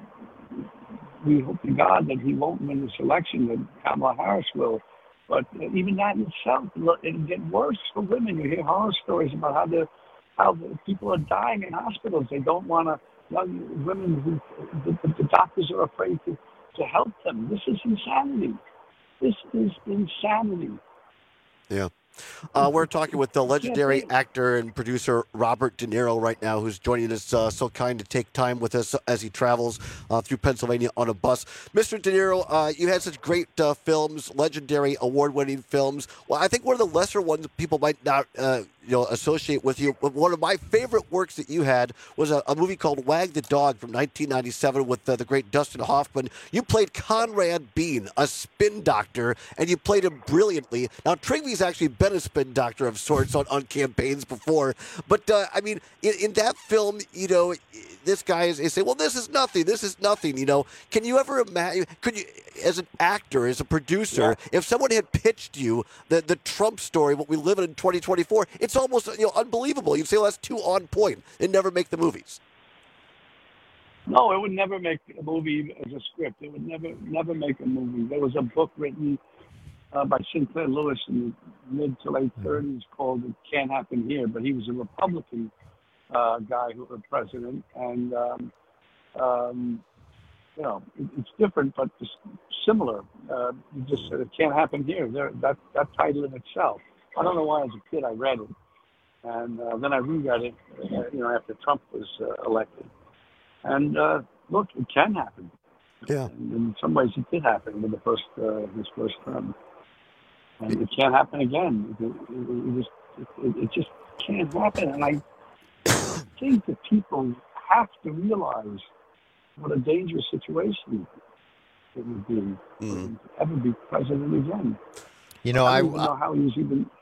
We hope to God that he won't win this election, that Kamala Harris will. But even that in itself, it'll get worse for women. You hear horror stories about how the how the people are dying in hospitals. They don't want to. Young women who the, the doctors are afraid to, to help them. This is insanity. This is insanity. Yeah. Uh, we're talking with the legendary actor and producer Robert De Niro right now, who's joining us, uh, so kind to take time with us as he travels uh, through Pennsylvania on a bus. Mister De Niro, uh, you had such great uh, films, legendary award-winning films. Well, I think one of the lesser ones people might not uh, you know, associate with you. One of my favorite works that you had was a, a movie called Wag the Dog from nineteen ninety-seven with uh, the great Dustin Hoffman. You played Conrad Bean, a spin doctor, and you played him brilliantly. Now, Trigvy's actually been a spin doctor of sorts on, on campaigns before, but, uh, I mean, in, in that film, you know, this guy is, is saying, well, this is nothing, this is nothing, you know. Can you ever imagine, could you, as an actor, as a producer, yeah. if someone had pitched you the, the Trump story, what we live in in twenty twenty-four, it's almost, you know, unbelievable. You'd say, well, that's too on point. They never make the movies. No, it would never make a movie as a script. It would never, never make a movie. There was a book written uh, by Sinclair Lewis in the mid to late thirties called "It Can't Happen Here," but he was a Republican uh, guy who was president, and um, um, you know, it, it's different, but it's similar. Uh, you just said it can't happen here. There, that that title in itself. I don't know why, as a kid, I read it, and uh, then I reread it, uh, you know, after Trump was uh, elected. And uh, look, it can happen. Yeah. And in some ways, it did happen with the first uh, his first term, and it can't happen again. It, it, it, just, it, it just can't happen. And I think that people have to realize what a dangerous situation it would be mm. to ever be president again. You know, I I don't even know how he was even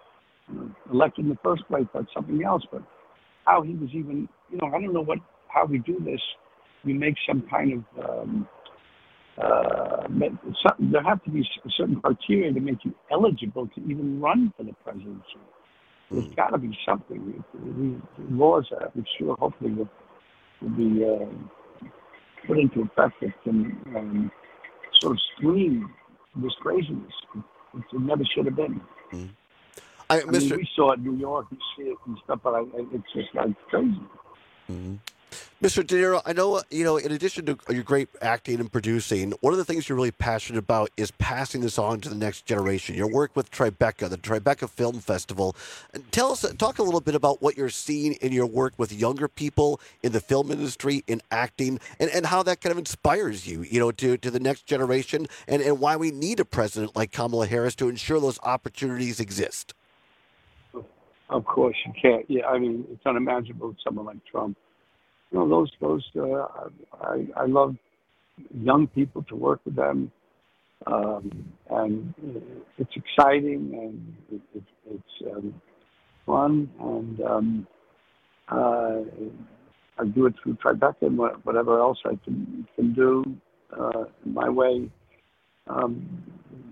elected in the first place. That's something else. But how he was even, you know, I don't know what how we do this. We make some kind of um, uh, some, there have to be certain criteria to make you eligible to even run for the presidency. There's got to be something. The laws, I'm sure, hopefully, will, will be uh, put into effect that can um, sort of screen this craziness. It, it never should have been. Mm-hmm. I, I mean, we saw it in New York, we see it and stuff, but I, it's just like crazy. Mm-hmm. Mister De Niro, I know, you know, in addition to your great acting and producing, one of the things you're really passionate about is passing this on to the next generation. Your work with Tribeca, the Tribeca Film Festival. And tell us, talk a little bit about what you're seeing in your work with younger people in the film industry, in acting, and, and how that kind of inspires you, you know, to, to the next generation, and, and why we need a president like Kamala Harris to ensure those opportunities exist. Of course, you can't. Yeah, I mean, it's unimaginable with someone like Trump. You know, those, those, uh, I, I love young people to work with them, um, and it's exciting and it, it, it's um, fun, and um, uh, I do it through Tribeca and whatever else I can can do uh, in my way. Um,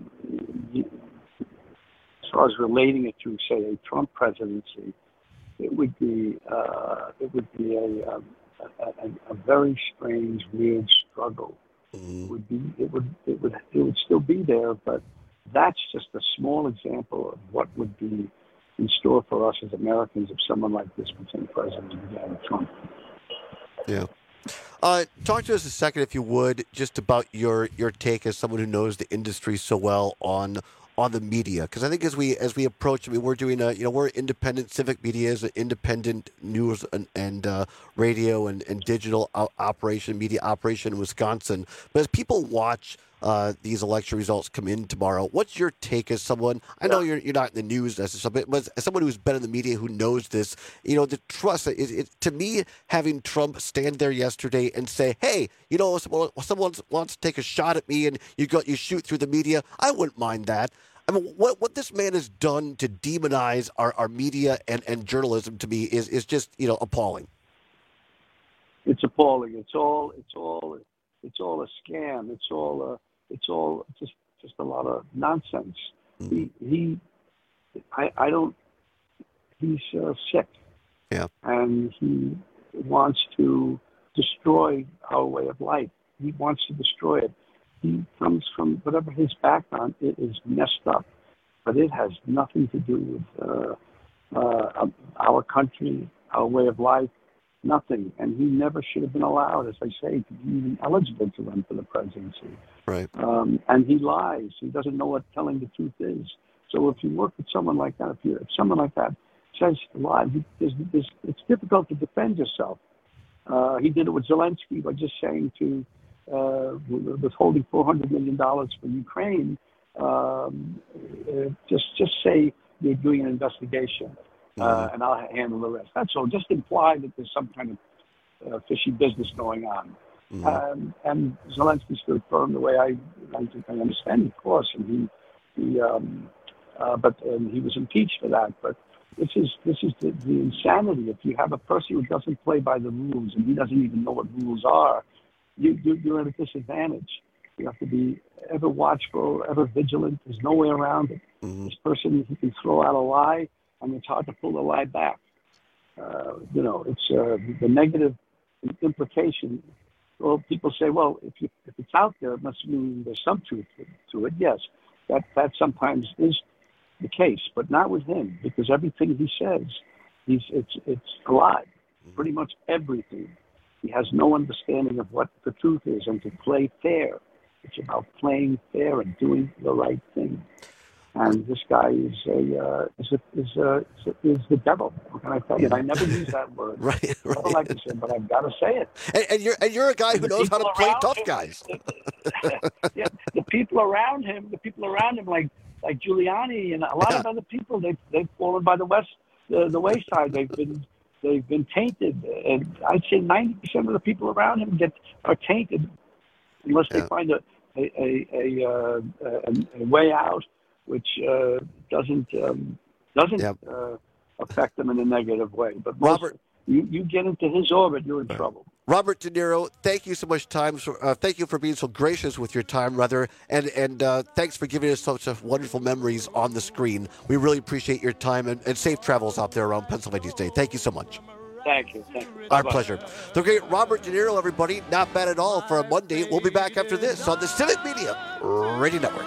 as far as relating it to, say, a Trump presidency, it would be uh, it would be a um, A, a, a very strange, weird struggle. Mm-hmm. It would be, it would, it would, it would still be there, but that's just a small example of what would be in store for us as Americans if someone like this became president again, Trump. Yeah. Uh, talk to us a second, if you would, just about your your take as someone who knows the industry so well on. on the media, because I think as we as we approach, I mean, we're doing a, you know, we're independent. Civic Media is an independent news and, and uh, radio and, and digital operation, media operation in Wisconsin. But as people watch uh, these election results come in tomorrow, what's your take as someone? I know you're you're not in the news necessarily, but as someone who's been in the media who knows this, you know, the trust. It, it, to me, having Trump stand there yesterday and say, "Hey, you know, someone, someone wants to take a shot at me," and you got you shoot through the media, I wouldn't mind that. I mean, what what this man has done to demonize our, our media and, and journalism to me is, is just, you know, appalling. It's appalling. It's all it's all it's all a scam. It's all a, it's all just just a lot of nonsense. Mm-hmm. He he I I don't he's uh, sick. Yeah. And he wants to destroy our way of life. He wants to destroy it. He comes from whatever his background, it is messed up, but it has nothing to do with uh, uh, our country, our way of life, nothing. And he never should have been allowed, as I say, to be even eligible to run for the presidency. Right. Um, and he lies. He doesn't know what telling the truth is. So if you work with someone like that, if, you, if someone like that says lies, there's, there's, it's difficult to defend yourself. Uh, he did it with Zelensky by just saying to Uh, withholding four hundred million dollars for Ukraine, um, uh, just just say you're doing an investigation, uh, mm-hmm. and I'll handle the rest. That's all. Just imply that there's some kind of uh, fishy business going on. Mm-hmm. Um, and Zelensky stood firm the way I, I, I understand, of course, and he, he um, uh, but and he was impeached for that. But this is this is the, the insanity. If you have a person who doesn't play by the rules and he doesn't even know what rules are, You, you're at a disadvantage. You have to be ever watchful, ever vigilant. There's no way around it. Mm-hmm. This person, he can throw out a lie, and it's hard to pull the lie back. Uh, you know, it's uh, the negative implication. Well, people say, well, if, you, if it's out there, it must mean there's some truth to it. Yes, that, that sometimes is the case, but not with him, because everything he says, he's it's it's a lie. Mm-hmm. Pretty much everything. He has no understanding of what the truth is, and to play fair. It's about playing fair and doing the right thing. And this guy is a uh, is a, is a, is the devil. What can I tell you? And I never use that word. Right, right. I don't like to say it, but I've got to say it. And, and you're and you're a guy who the knows how to play tough him, guys. Yeah, the people around him, the people around him, like like Giuliani and a lot yeah. of other people, they've they've fallen by the west the, the wayside. They've been. They've been tainted, and I'd say ninety percent of the people around him get are tainted unless they yeah. find a a a, a, uh, a a way out, which uh, doesn't um, doesn't Yep. uh, affect them in a negative way. But Robert, most, you you get into his orbit, you're in trouble. Robert De Niro, thank you so much time. For, uh, thank you for being so gracious with your time, rather, and and uh, thanks for giving us such wonderful memories on the screen. We really appreciate your time and, and safe travels out there around Pennsylvania State. Thank you so much. Thank you. Thank you. Our Bye-bye. pleasure. The great Robert De Niro, everybody. Not bad at all for a Monday. We'll be back after this on the Civic Media Radio Network.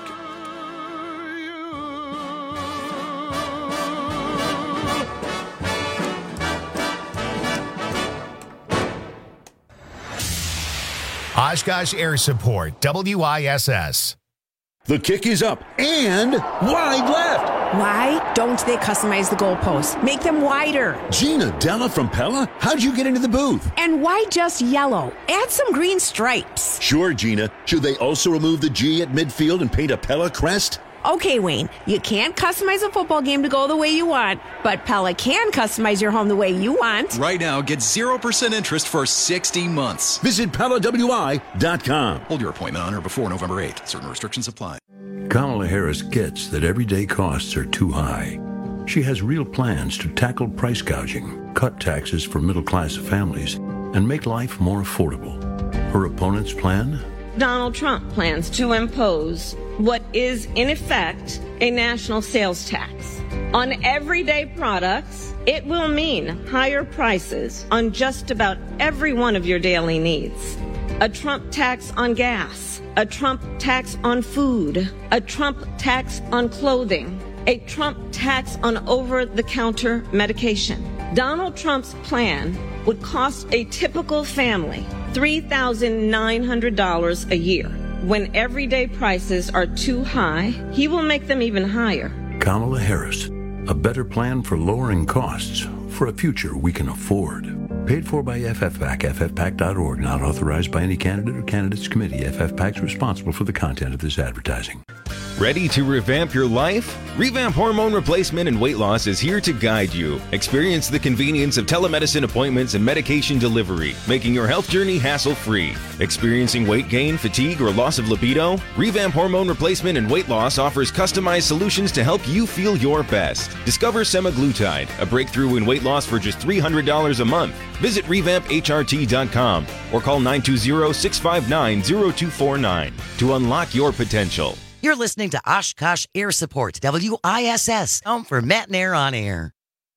Oshkosh Air Support, W I S S. The kick is up and wide left. Why don't they customize the goalposts? Make them wider. Gina Della from Pella, how'd you get into the booth? And why just yellow? Add some green stripes. Sure, Gina. Should they also remove the G at midfield and paint a Pella crest? Okay, Wayne, you can't customize a football game to go the way you want, but Pella can customize your home the way you want. Right now, get zero percent interest for sixty months. Visit Pella W I dot com. Hold your appointment on or before November eighth. Certain restrictions apply. Kamala Harris gets that everyday costs are too high. She has real plans to tackle price gouging, cut taxes for middle-class families, and make life more affordable. Her opponent's plan? Donald Trump plans to impose what is, in effect, a national sales tax. On everyday products, it will mean higher prices on just about every one of your daily needs. A Trump tax on gas, a Trump tax on food, a Trump tax on clothing, a Trump tax on over-the-counter medication. Donald Trump's plan would cost a typical family three thousand nine hundred dollars a year. When everyday prices are too high, he will make them even higher. Kamala Harris, a better plan for lowering costs for a future we can afford. Paid for by F F PAC, F F PAC dot org, not authorized by any candidate or candidates committee. F F PAC is responsible for the content of this advertising. Ready to revamp your life? Revamp Hormone Replacement and Weight Loss is here to guide you. Experience the convenience of telemedicine appointments and medication delivery, making your health journey hassle-free. Experiencing weight gain, fatigue, or loss of libido? Revamp Hormone Replacement and Weight Loss offers customized solutions to help you feel your best. Discover semaglutide, a breakthrough in weight loss for just three hundred dollars a month. Visit revamp H R T dot com or call nine two zero, six five nine, zero two four nine to unlock your potential. You're listening to Oshkosh Air Support, W I S S, home for Matt and Air on Air.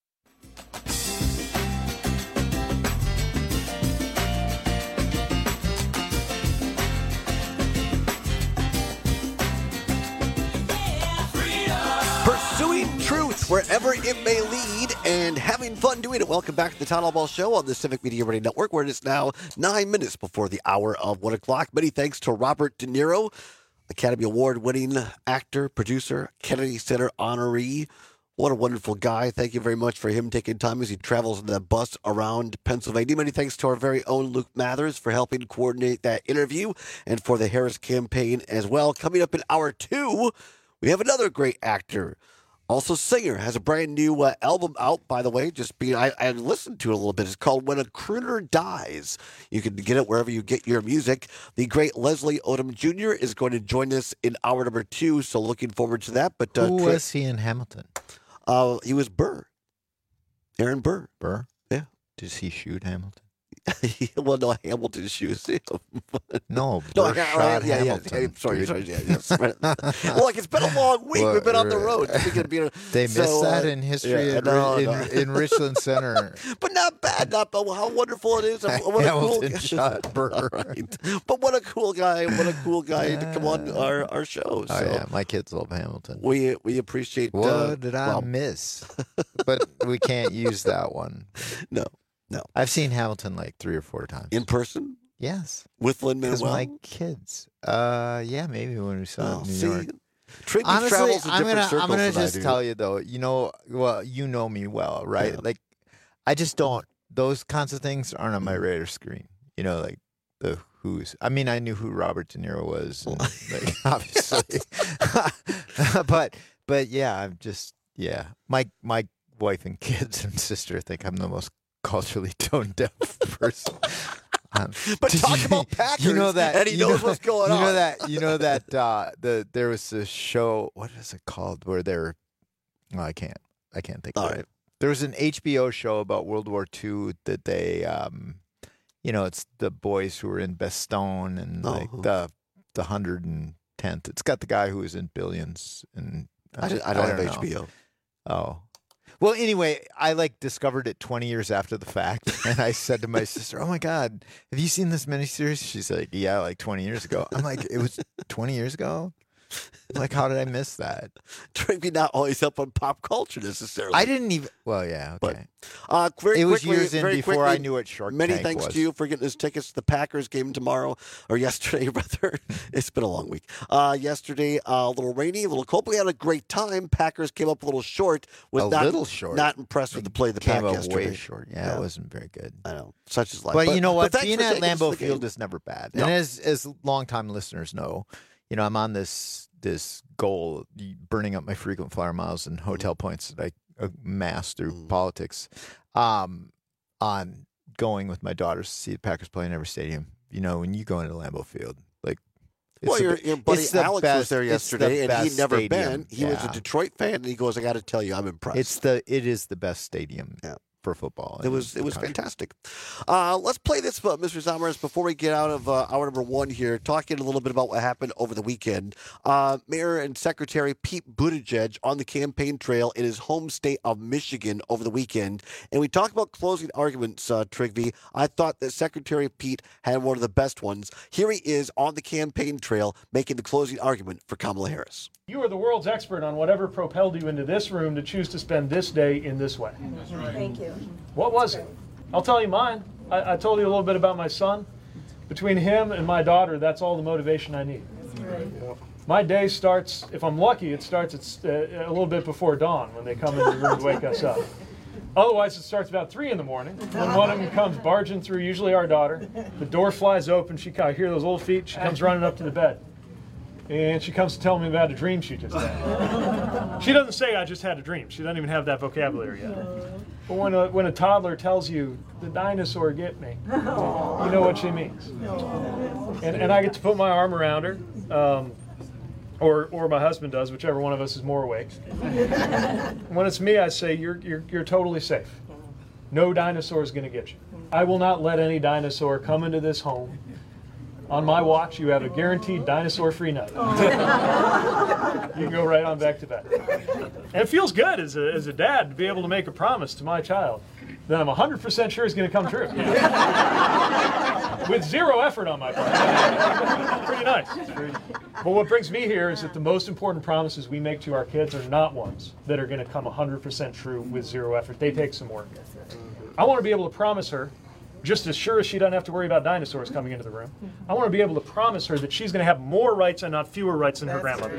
Pursuing truth wherever it may lead and having fun doing it. Welcome back to the Town Hall Ball Show on the Civic Media Radio Network, where it is now nine minutes before the hour of one o'clock. Many thanks to Robert De Niro, Academy Award-winning actor, producer, Kennedy Center honoree. What a wonderful guy. Thank you very much for him taking time as he travels in the bus around Pennsylvania. Many thanks to our very own Luke Mathers for helping coordinate that interview and for the Harris campaign as well. Coming up in hour two, we have another great actor, also singer, has a brand new uh, album out, by the way. Just being, I, I listened to it a little bit. It's called When a Crooner Dies. You can get it wherever you get your music. The great Leslie Odom Junior is going to join us in hour number two, so looking forward to that. But uh, Who Tra- was he in Hamilton? Uh, he was Burr. Aaron Burr. Burr? Yeah. Does he shoot Hamilton? Well, no, Hamilton shoots him. No, no, Burr I, shot I, yeah, Hamilton. Yeah, sorry, dude. sorry, yeah, yes. Well, like it's been a long week. Well, We've been on the road. Speaking of being, they so, missed that uh, in history yeah, in, no, in, no. in Richland Center. But not bad, not bad. How wonderful it is! What a cool Hamilton shot Burr. Right. But what a cool guy! What a cool guy to come on our, our show. Oh So yeah, my kids love Hamilton. we we appreciate. What uh, did I well, miss? But we can't use that one. No, no. I've seen Hamilton like three or four times in person. Yes, with Lin-Manuel. Because my kids. Uh, yeah, maybe when we saw Oh, it in New see, York. Trinky Honestly, travels in I'm different gonna circles I'm gonna than I just do. tell you though. You know, well, you know me well, right? Yeah. Like, I just don't. Those kinds of things aren't on my radar screen. You know, like the Who's. I mean, I knew who Robert De Niro was, and, like, obviously. but but yeah, I'm just yeah. My my wife and kids and sister think I'm the most culturally tone deaf person. Um, But did talk you, about Packers, you know that, and he you knows know, what's going you on. know that you know that uh, the there was a show. What is it called? Where they're well, I can't. I can't think All of right. it. There was an H B O show about World War Two that they, um, you know, it's the boys who were in Bastogne and like Oh. the the one hundred tenth. It's got the guy who was in Billions. And I, don't- I don't have know. H B O. Oh. Well, anyway, I like discovered it twenty years after the fact, and I said to my sister, "Oh my God, have you seen this miniseries?" She's like, "Yeah, like twenty years ago." I'm like, "It was twenty years ago." I'm like, how did I miss that? Maybe not always up on pop culture necessarily. I didn't even. Well, yeah, okay. Uh, very It was quickly- years in very before quickly, I knew what Shark Many Tank thanks was. to you for getting us tickets to the Packers game tomorrow or yesterday, rather. It's been a long week. Uh, yesterday, uh, a little rainy, a little cold, but we had a great time. Packers came up a little short. Was A not, little short. Not impressed with the play of the Came pack up yesterday. way short. Yeah, it wasn't very good. I know. Such is life. But, you know what? thanks Being for at taking us to Lambeau the Field game. is never bad. No. And as as longtime listeners know, you know, I'm on this this goal, burning up my frequent flyer miles and hotel points that I amass through Mm. politics, um, on going with my daughters to see the Packers play in every stadium. You know, when you go into Lambeau Field, like, it's Well, the your, be- your buddy it's the Alex best- was there it's the yesterday, and best he'd never stadium. been. He was a Yeah. Detroit fan, and he goes, "I got to tell you, I'm impressed." It's the it is the best stadium Yeah. for football. It in was the it was country. fantastic. Uh, let's play this, uh, Mister Zamores, before we get out of uh, hour number one here, talking a little bit about what happened over the weekend. Uh, Mayor and Secretary Pete Buttigieg on the campaign trail in his home state of Michigan over the weekend. And we talked about closing arguments, uh, Trigby. I thought that Secretary Pete had one of the best ones. Here he is on the campaign trail making the closing argument for Kamala Harris. You are the world's expert on whatever propelled you into this room to choose to spend this day in this way. Thank you. What was it? I'll tell you mine. I, I told you a little bit about my son. Between him and my daughter, that's all the motivation I need. My day starts, if I'm lucky, it starts at, uh, a little bit before dawn when they come into the room to wake us up. Otherwise, it starts about three in the morning when one of them comes barging through, usually our daughter. The door flies open. She I hear those little feet. She comes running up to the bed. And she comes to tell me about a dream she just had. She doesn't say I just had a dream. She doesn't even have that vocabulary yet. But when a, when a toddler tells you, the dinosaur get me, you know what she means. And, and I get to put my arm around her, um, or, or my husband does, whichever one of us is more awake. When it's me, I say, you're, you're, you're totally safe. No dinosaur is going to get you. I will not let any dinosaur come into this home. On my watch, you have a guaranteed dinosaur-free night. You can go right on back to bed. And it feels good as a, as a dad to be able to make a promise to my child that I'm one hundred percent sure is going to come true. With zero effort on my part. Pretty nice. It's pretty- But what brings me here is that the most important promises we make to our kids are not ones that are going to come one hundred percent true with zero effort. They take some work. I want to be able to promise her, just as sure as she doesn't have to worry about dinosaurs coming into the room, I want to be able to promise her that she's going to have more rights and not fewer rights than her grandmother.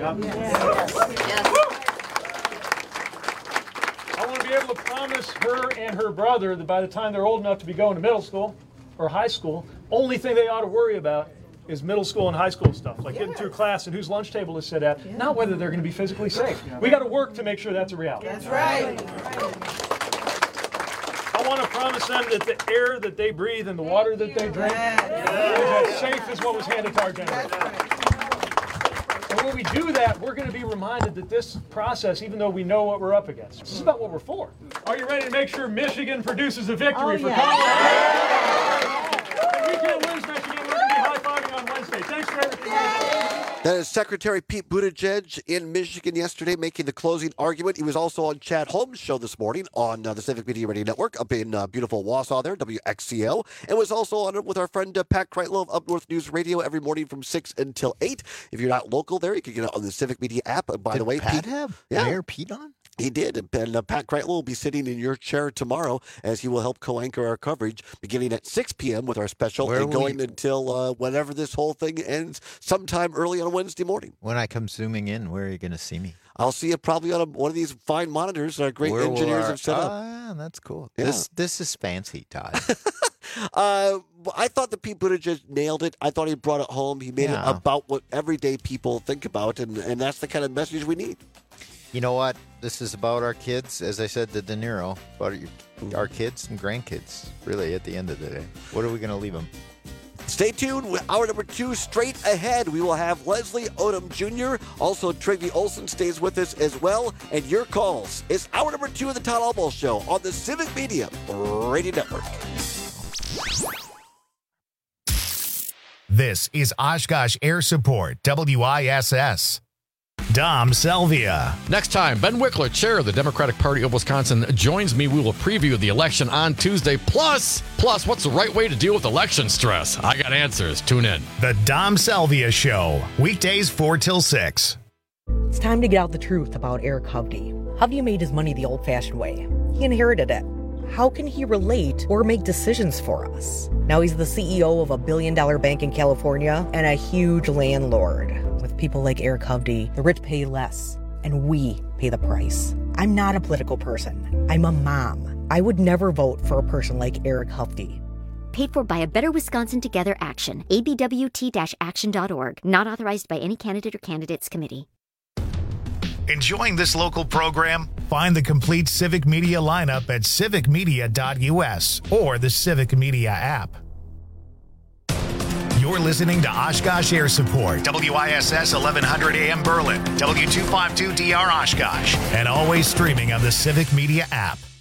I want to be able to promise her and her brother that by the time they're old enough to be going to middle school or high school, only thing they ought to worry about is middle school and high school stuff, like getting through class and whose lunch table to sit at, not whether they're going to be physically safe. We got to work to make sure that's a reality. That's right. I want to promise them that the air that they breathe and the water that they drink is as safe as what was handed to our generation. And when we do that, we're going to be reminded that this process, even though we know what we're up against, this is about what we're for. Are you ready to make sure Michigan produces a victory Oh, for yeah. Colorado? If we can't lose Michigan, we're going to be high-fiving on Wednesday. Thanks for everything. That is Secretary Pete Buttigieg in Michigan yesterday making the closing argument. He was also on Chad Holmes' show this morning on uh, the Civic Media Radio Network up in uh, beautiful Wausau there, W X C L, and was also on it with our friend uh, Pat Kreitlow of Up North News Radio every morning from six until eight. If you're not local there, you can get it on the Civic Media app. And by Did the way, Pat Pete, have yeah. Mayor Pete on? He did, and uh, Pat Kreitlow will be sitting in your chair tomorrow as he will help co-anchor our coverage beginning at six p.m. with our special Where and will going you- until uh, whenever this whole thing ends, sometime early on Wednesday morning. When I come zooming in, where are you going to see me? I'll see you probably on a, one of these fine monitors that our great Where will engineers our- have set up. Oh, yeah, that's cool. Yeah. This this is fancy, Todd. Uh, I thought that Pete Buttigieg nailed it. I thought he brought it home. He made Yeah. it about what everyday people think about, and, and that's the kind of message we need. You know what? This is about our kids, as I said to De Niro, about your, our kids and grandkids, really, at the end of the day. What are we going to leave them? Stay tuned with hour number two straight ahead. We will have Leslie Odom Junior Also, Trygve Olsen stays with us as well. And your calls. It's hour number two of the Todd Albaugh Show on the Civic Media Radio Network. This is Oshkosh Air Support, W I S S. Dom Selvia. Next time, Ben Wickler, chair of the Democratic Party of Wisconsin, joins me. We will preview the election on Tuesday. Plus, plus, what's the right way to deal with election stress? I got answers. Tune in. The Dom Selvia Show, weekdays four till six. It's time to get out the truth about Eric Hovde. Hovde made his money the old-fashioned way. He inherited it. How can he relate or make decisions for us? Now he's the C E O of a billion-dollar bank in California and a huge landlord. With people like Eric Hovde, the rich pay less, and we pay the price. I'm not a political person. I'm a mom. I would never vote for a person like Eric Hovde. Paid for by a Better Wisconsin Together Action. A B W T action dot org. Not authorized by any candidate or candidates committee. Enjoying this local program? Find the complete Civic Media lineup at civic media dot U S or the Civic Media app. You're listening to Oshkosh Air Support, W I S S eleven hundred A M Berlin, W two fifty-two D R Oshkosh, and always streaming on the Civic Media app.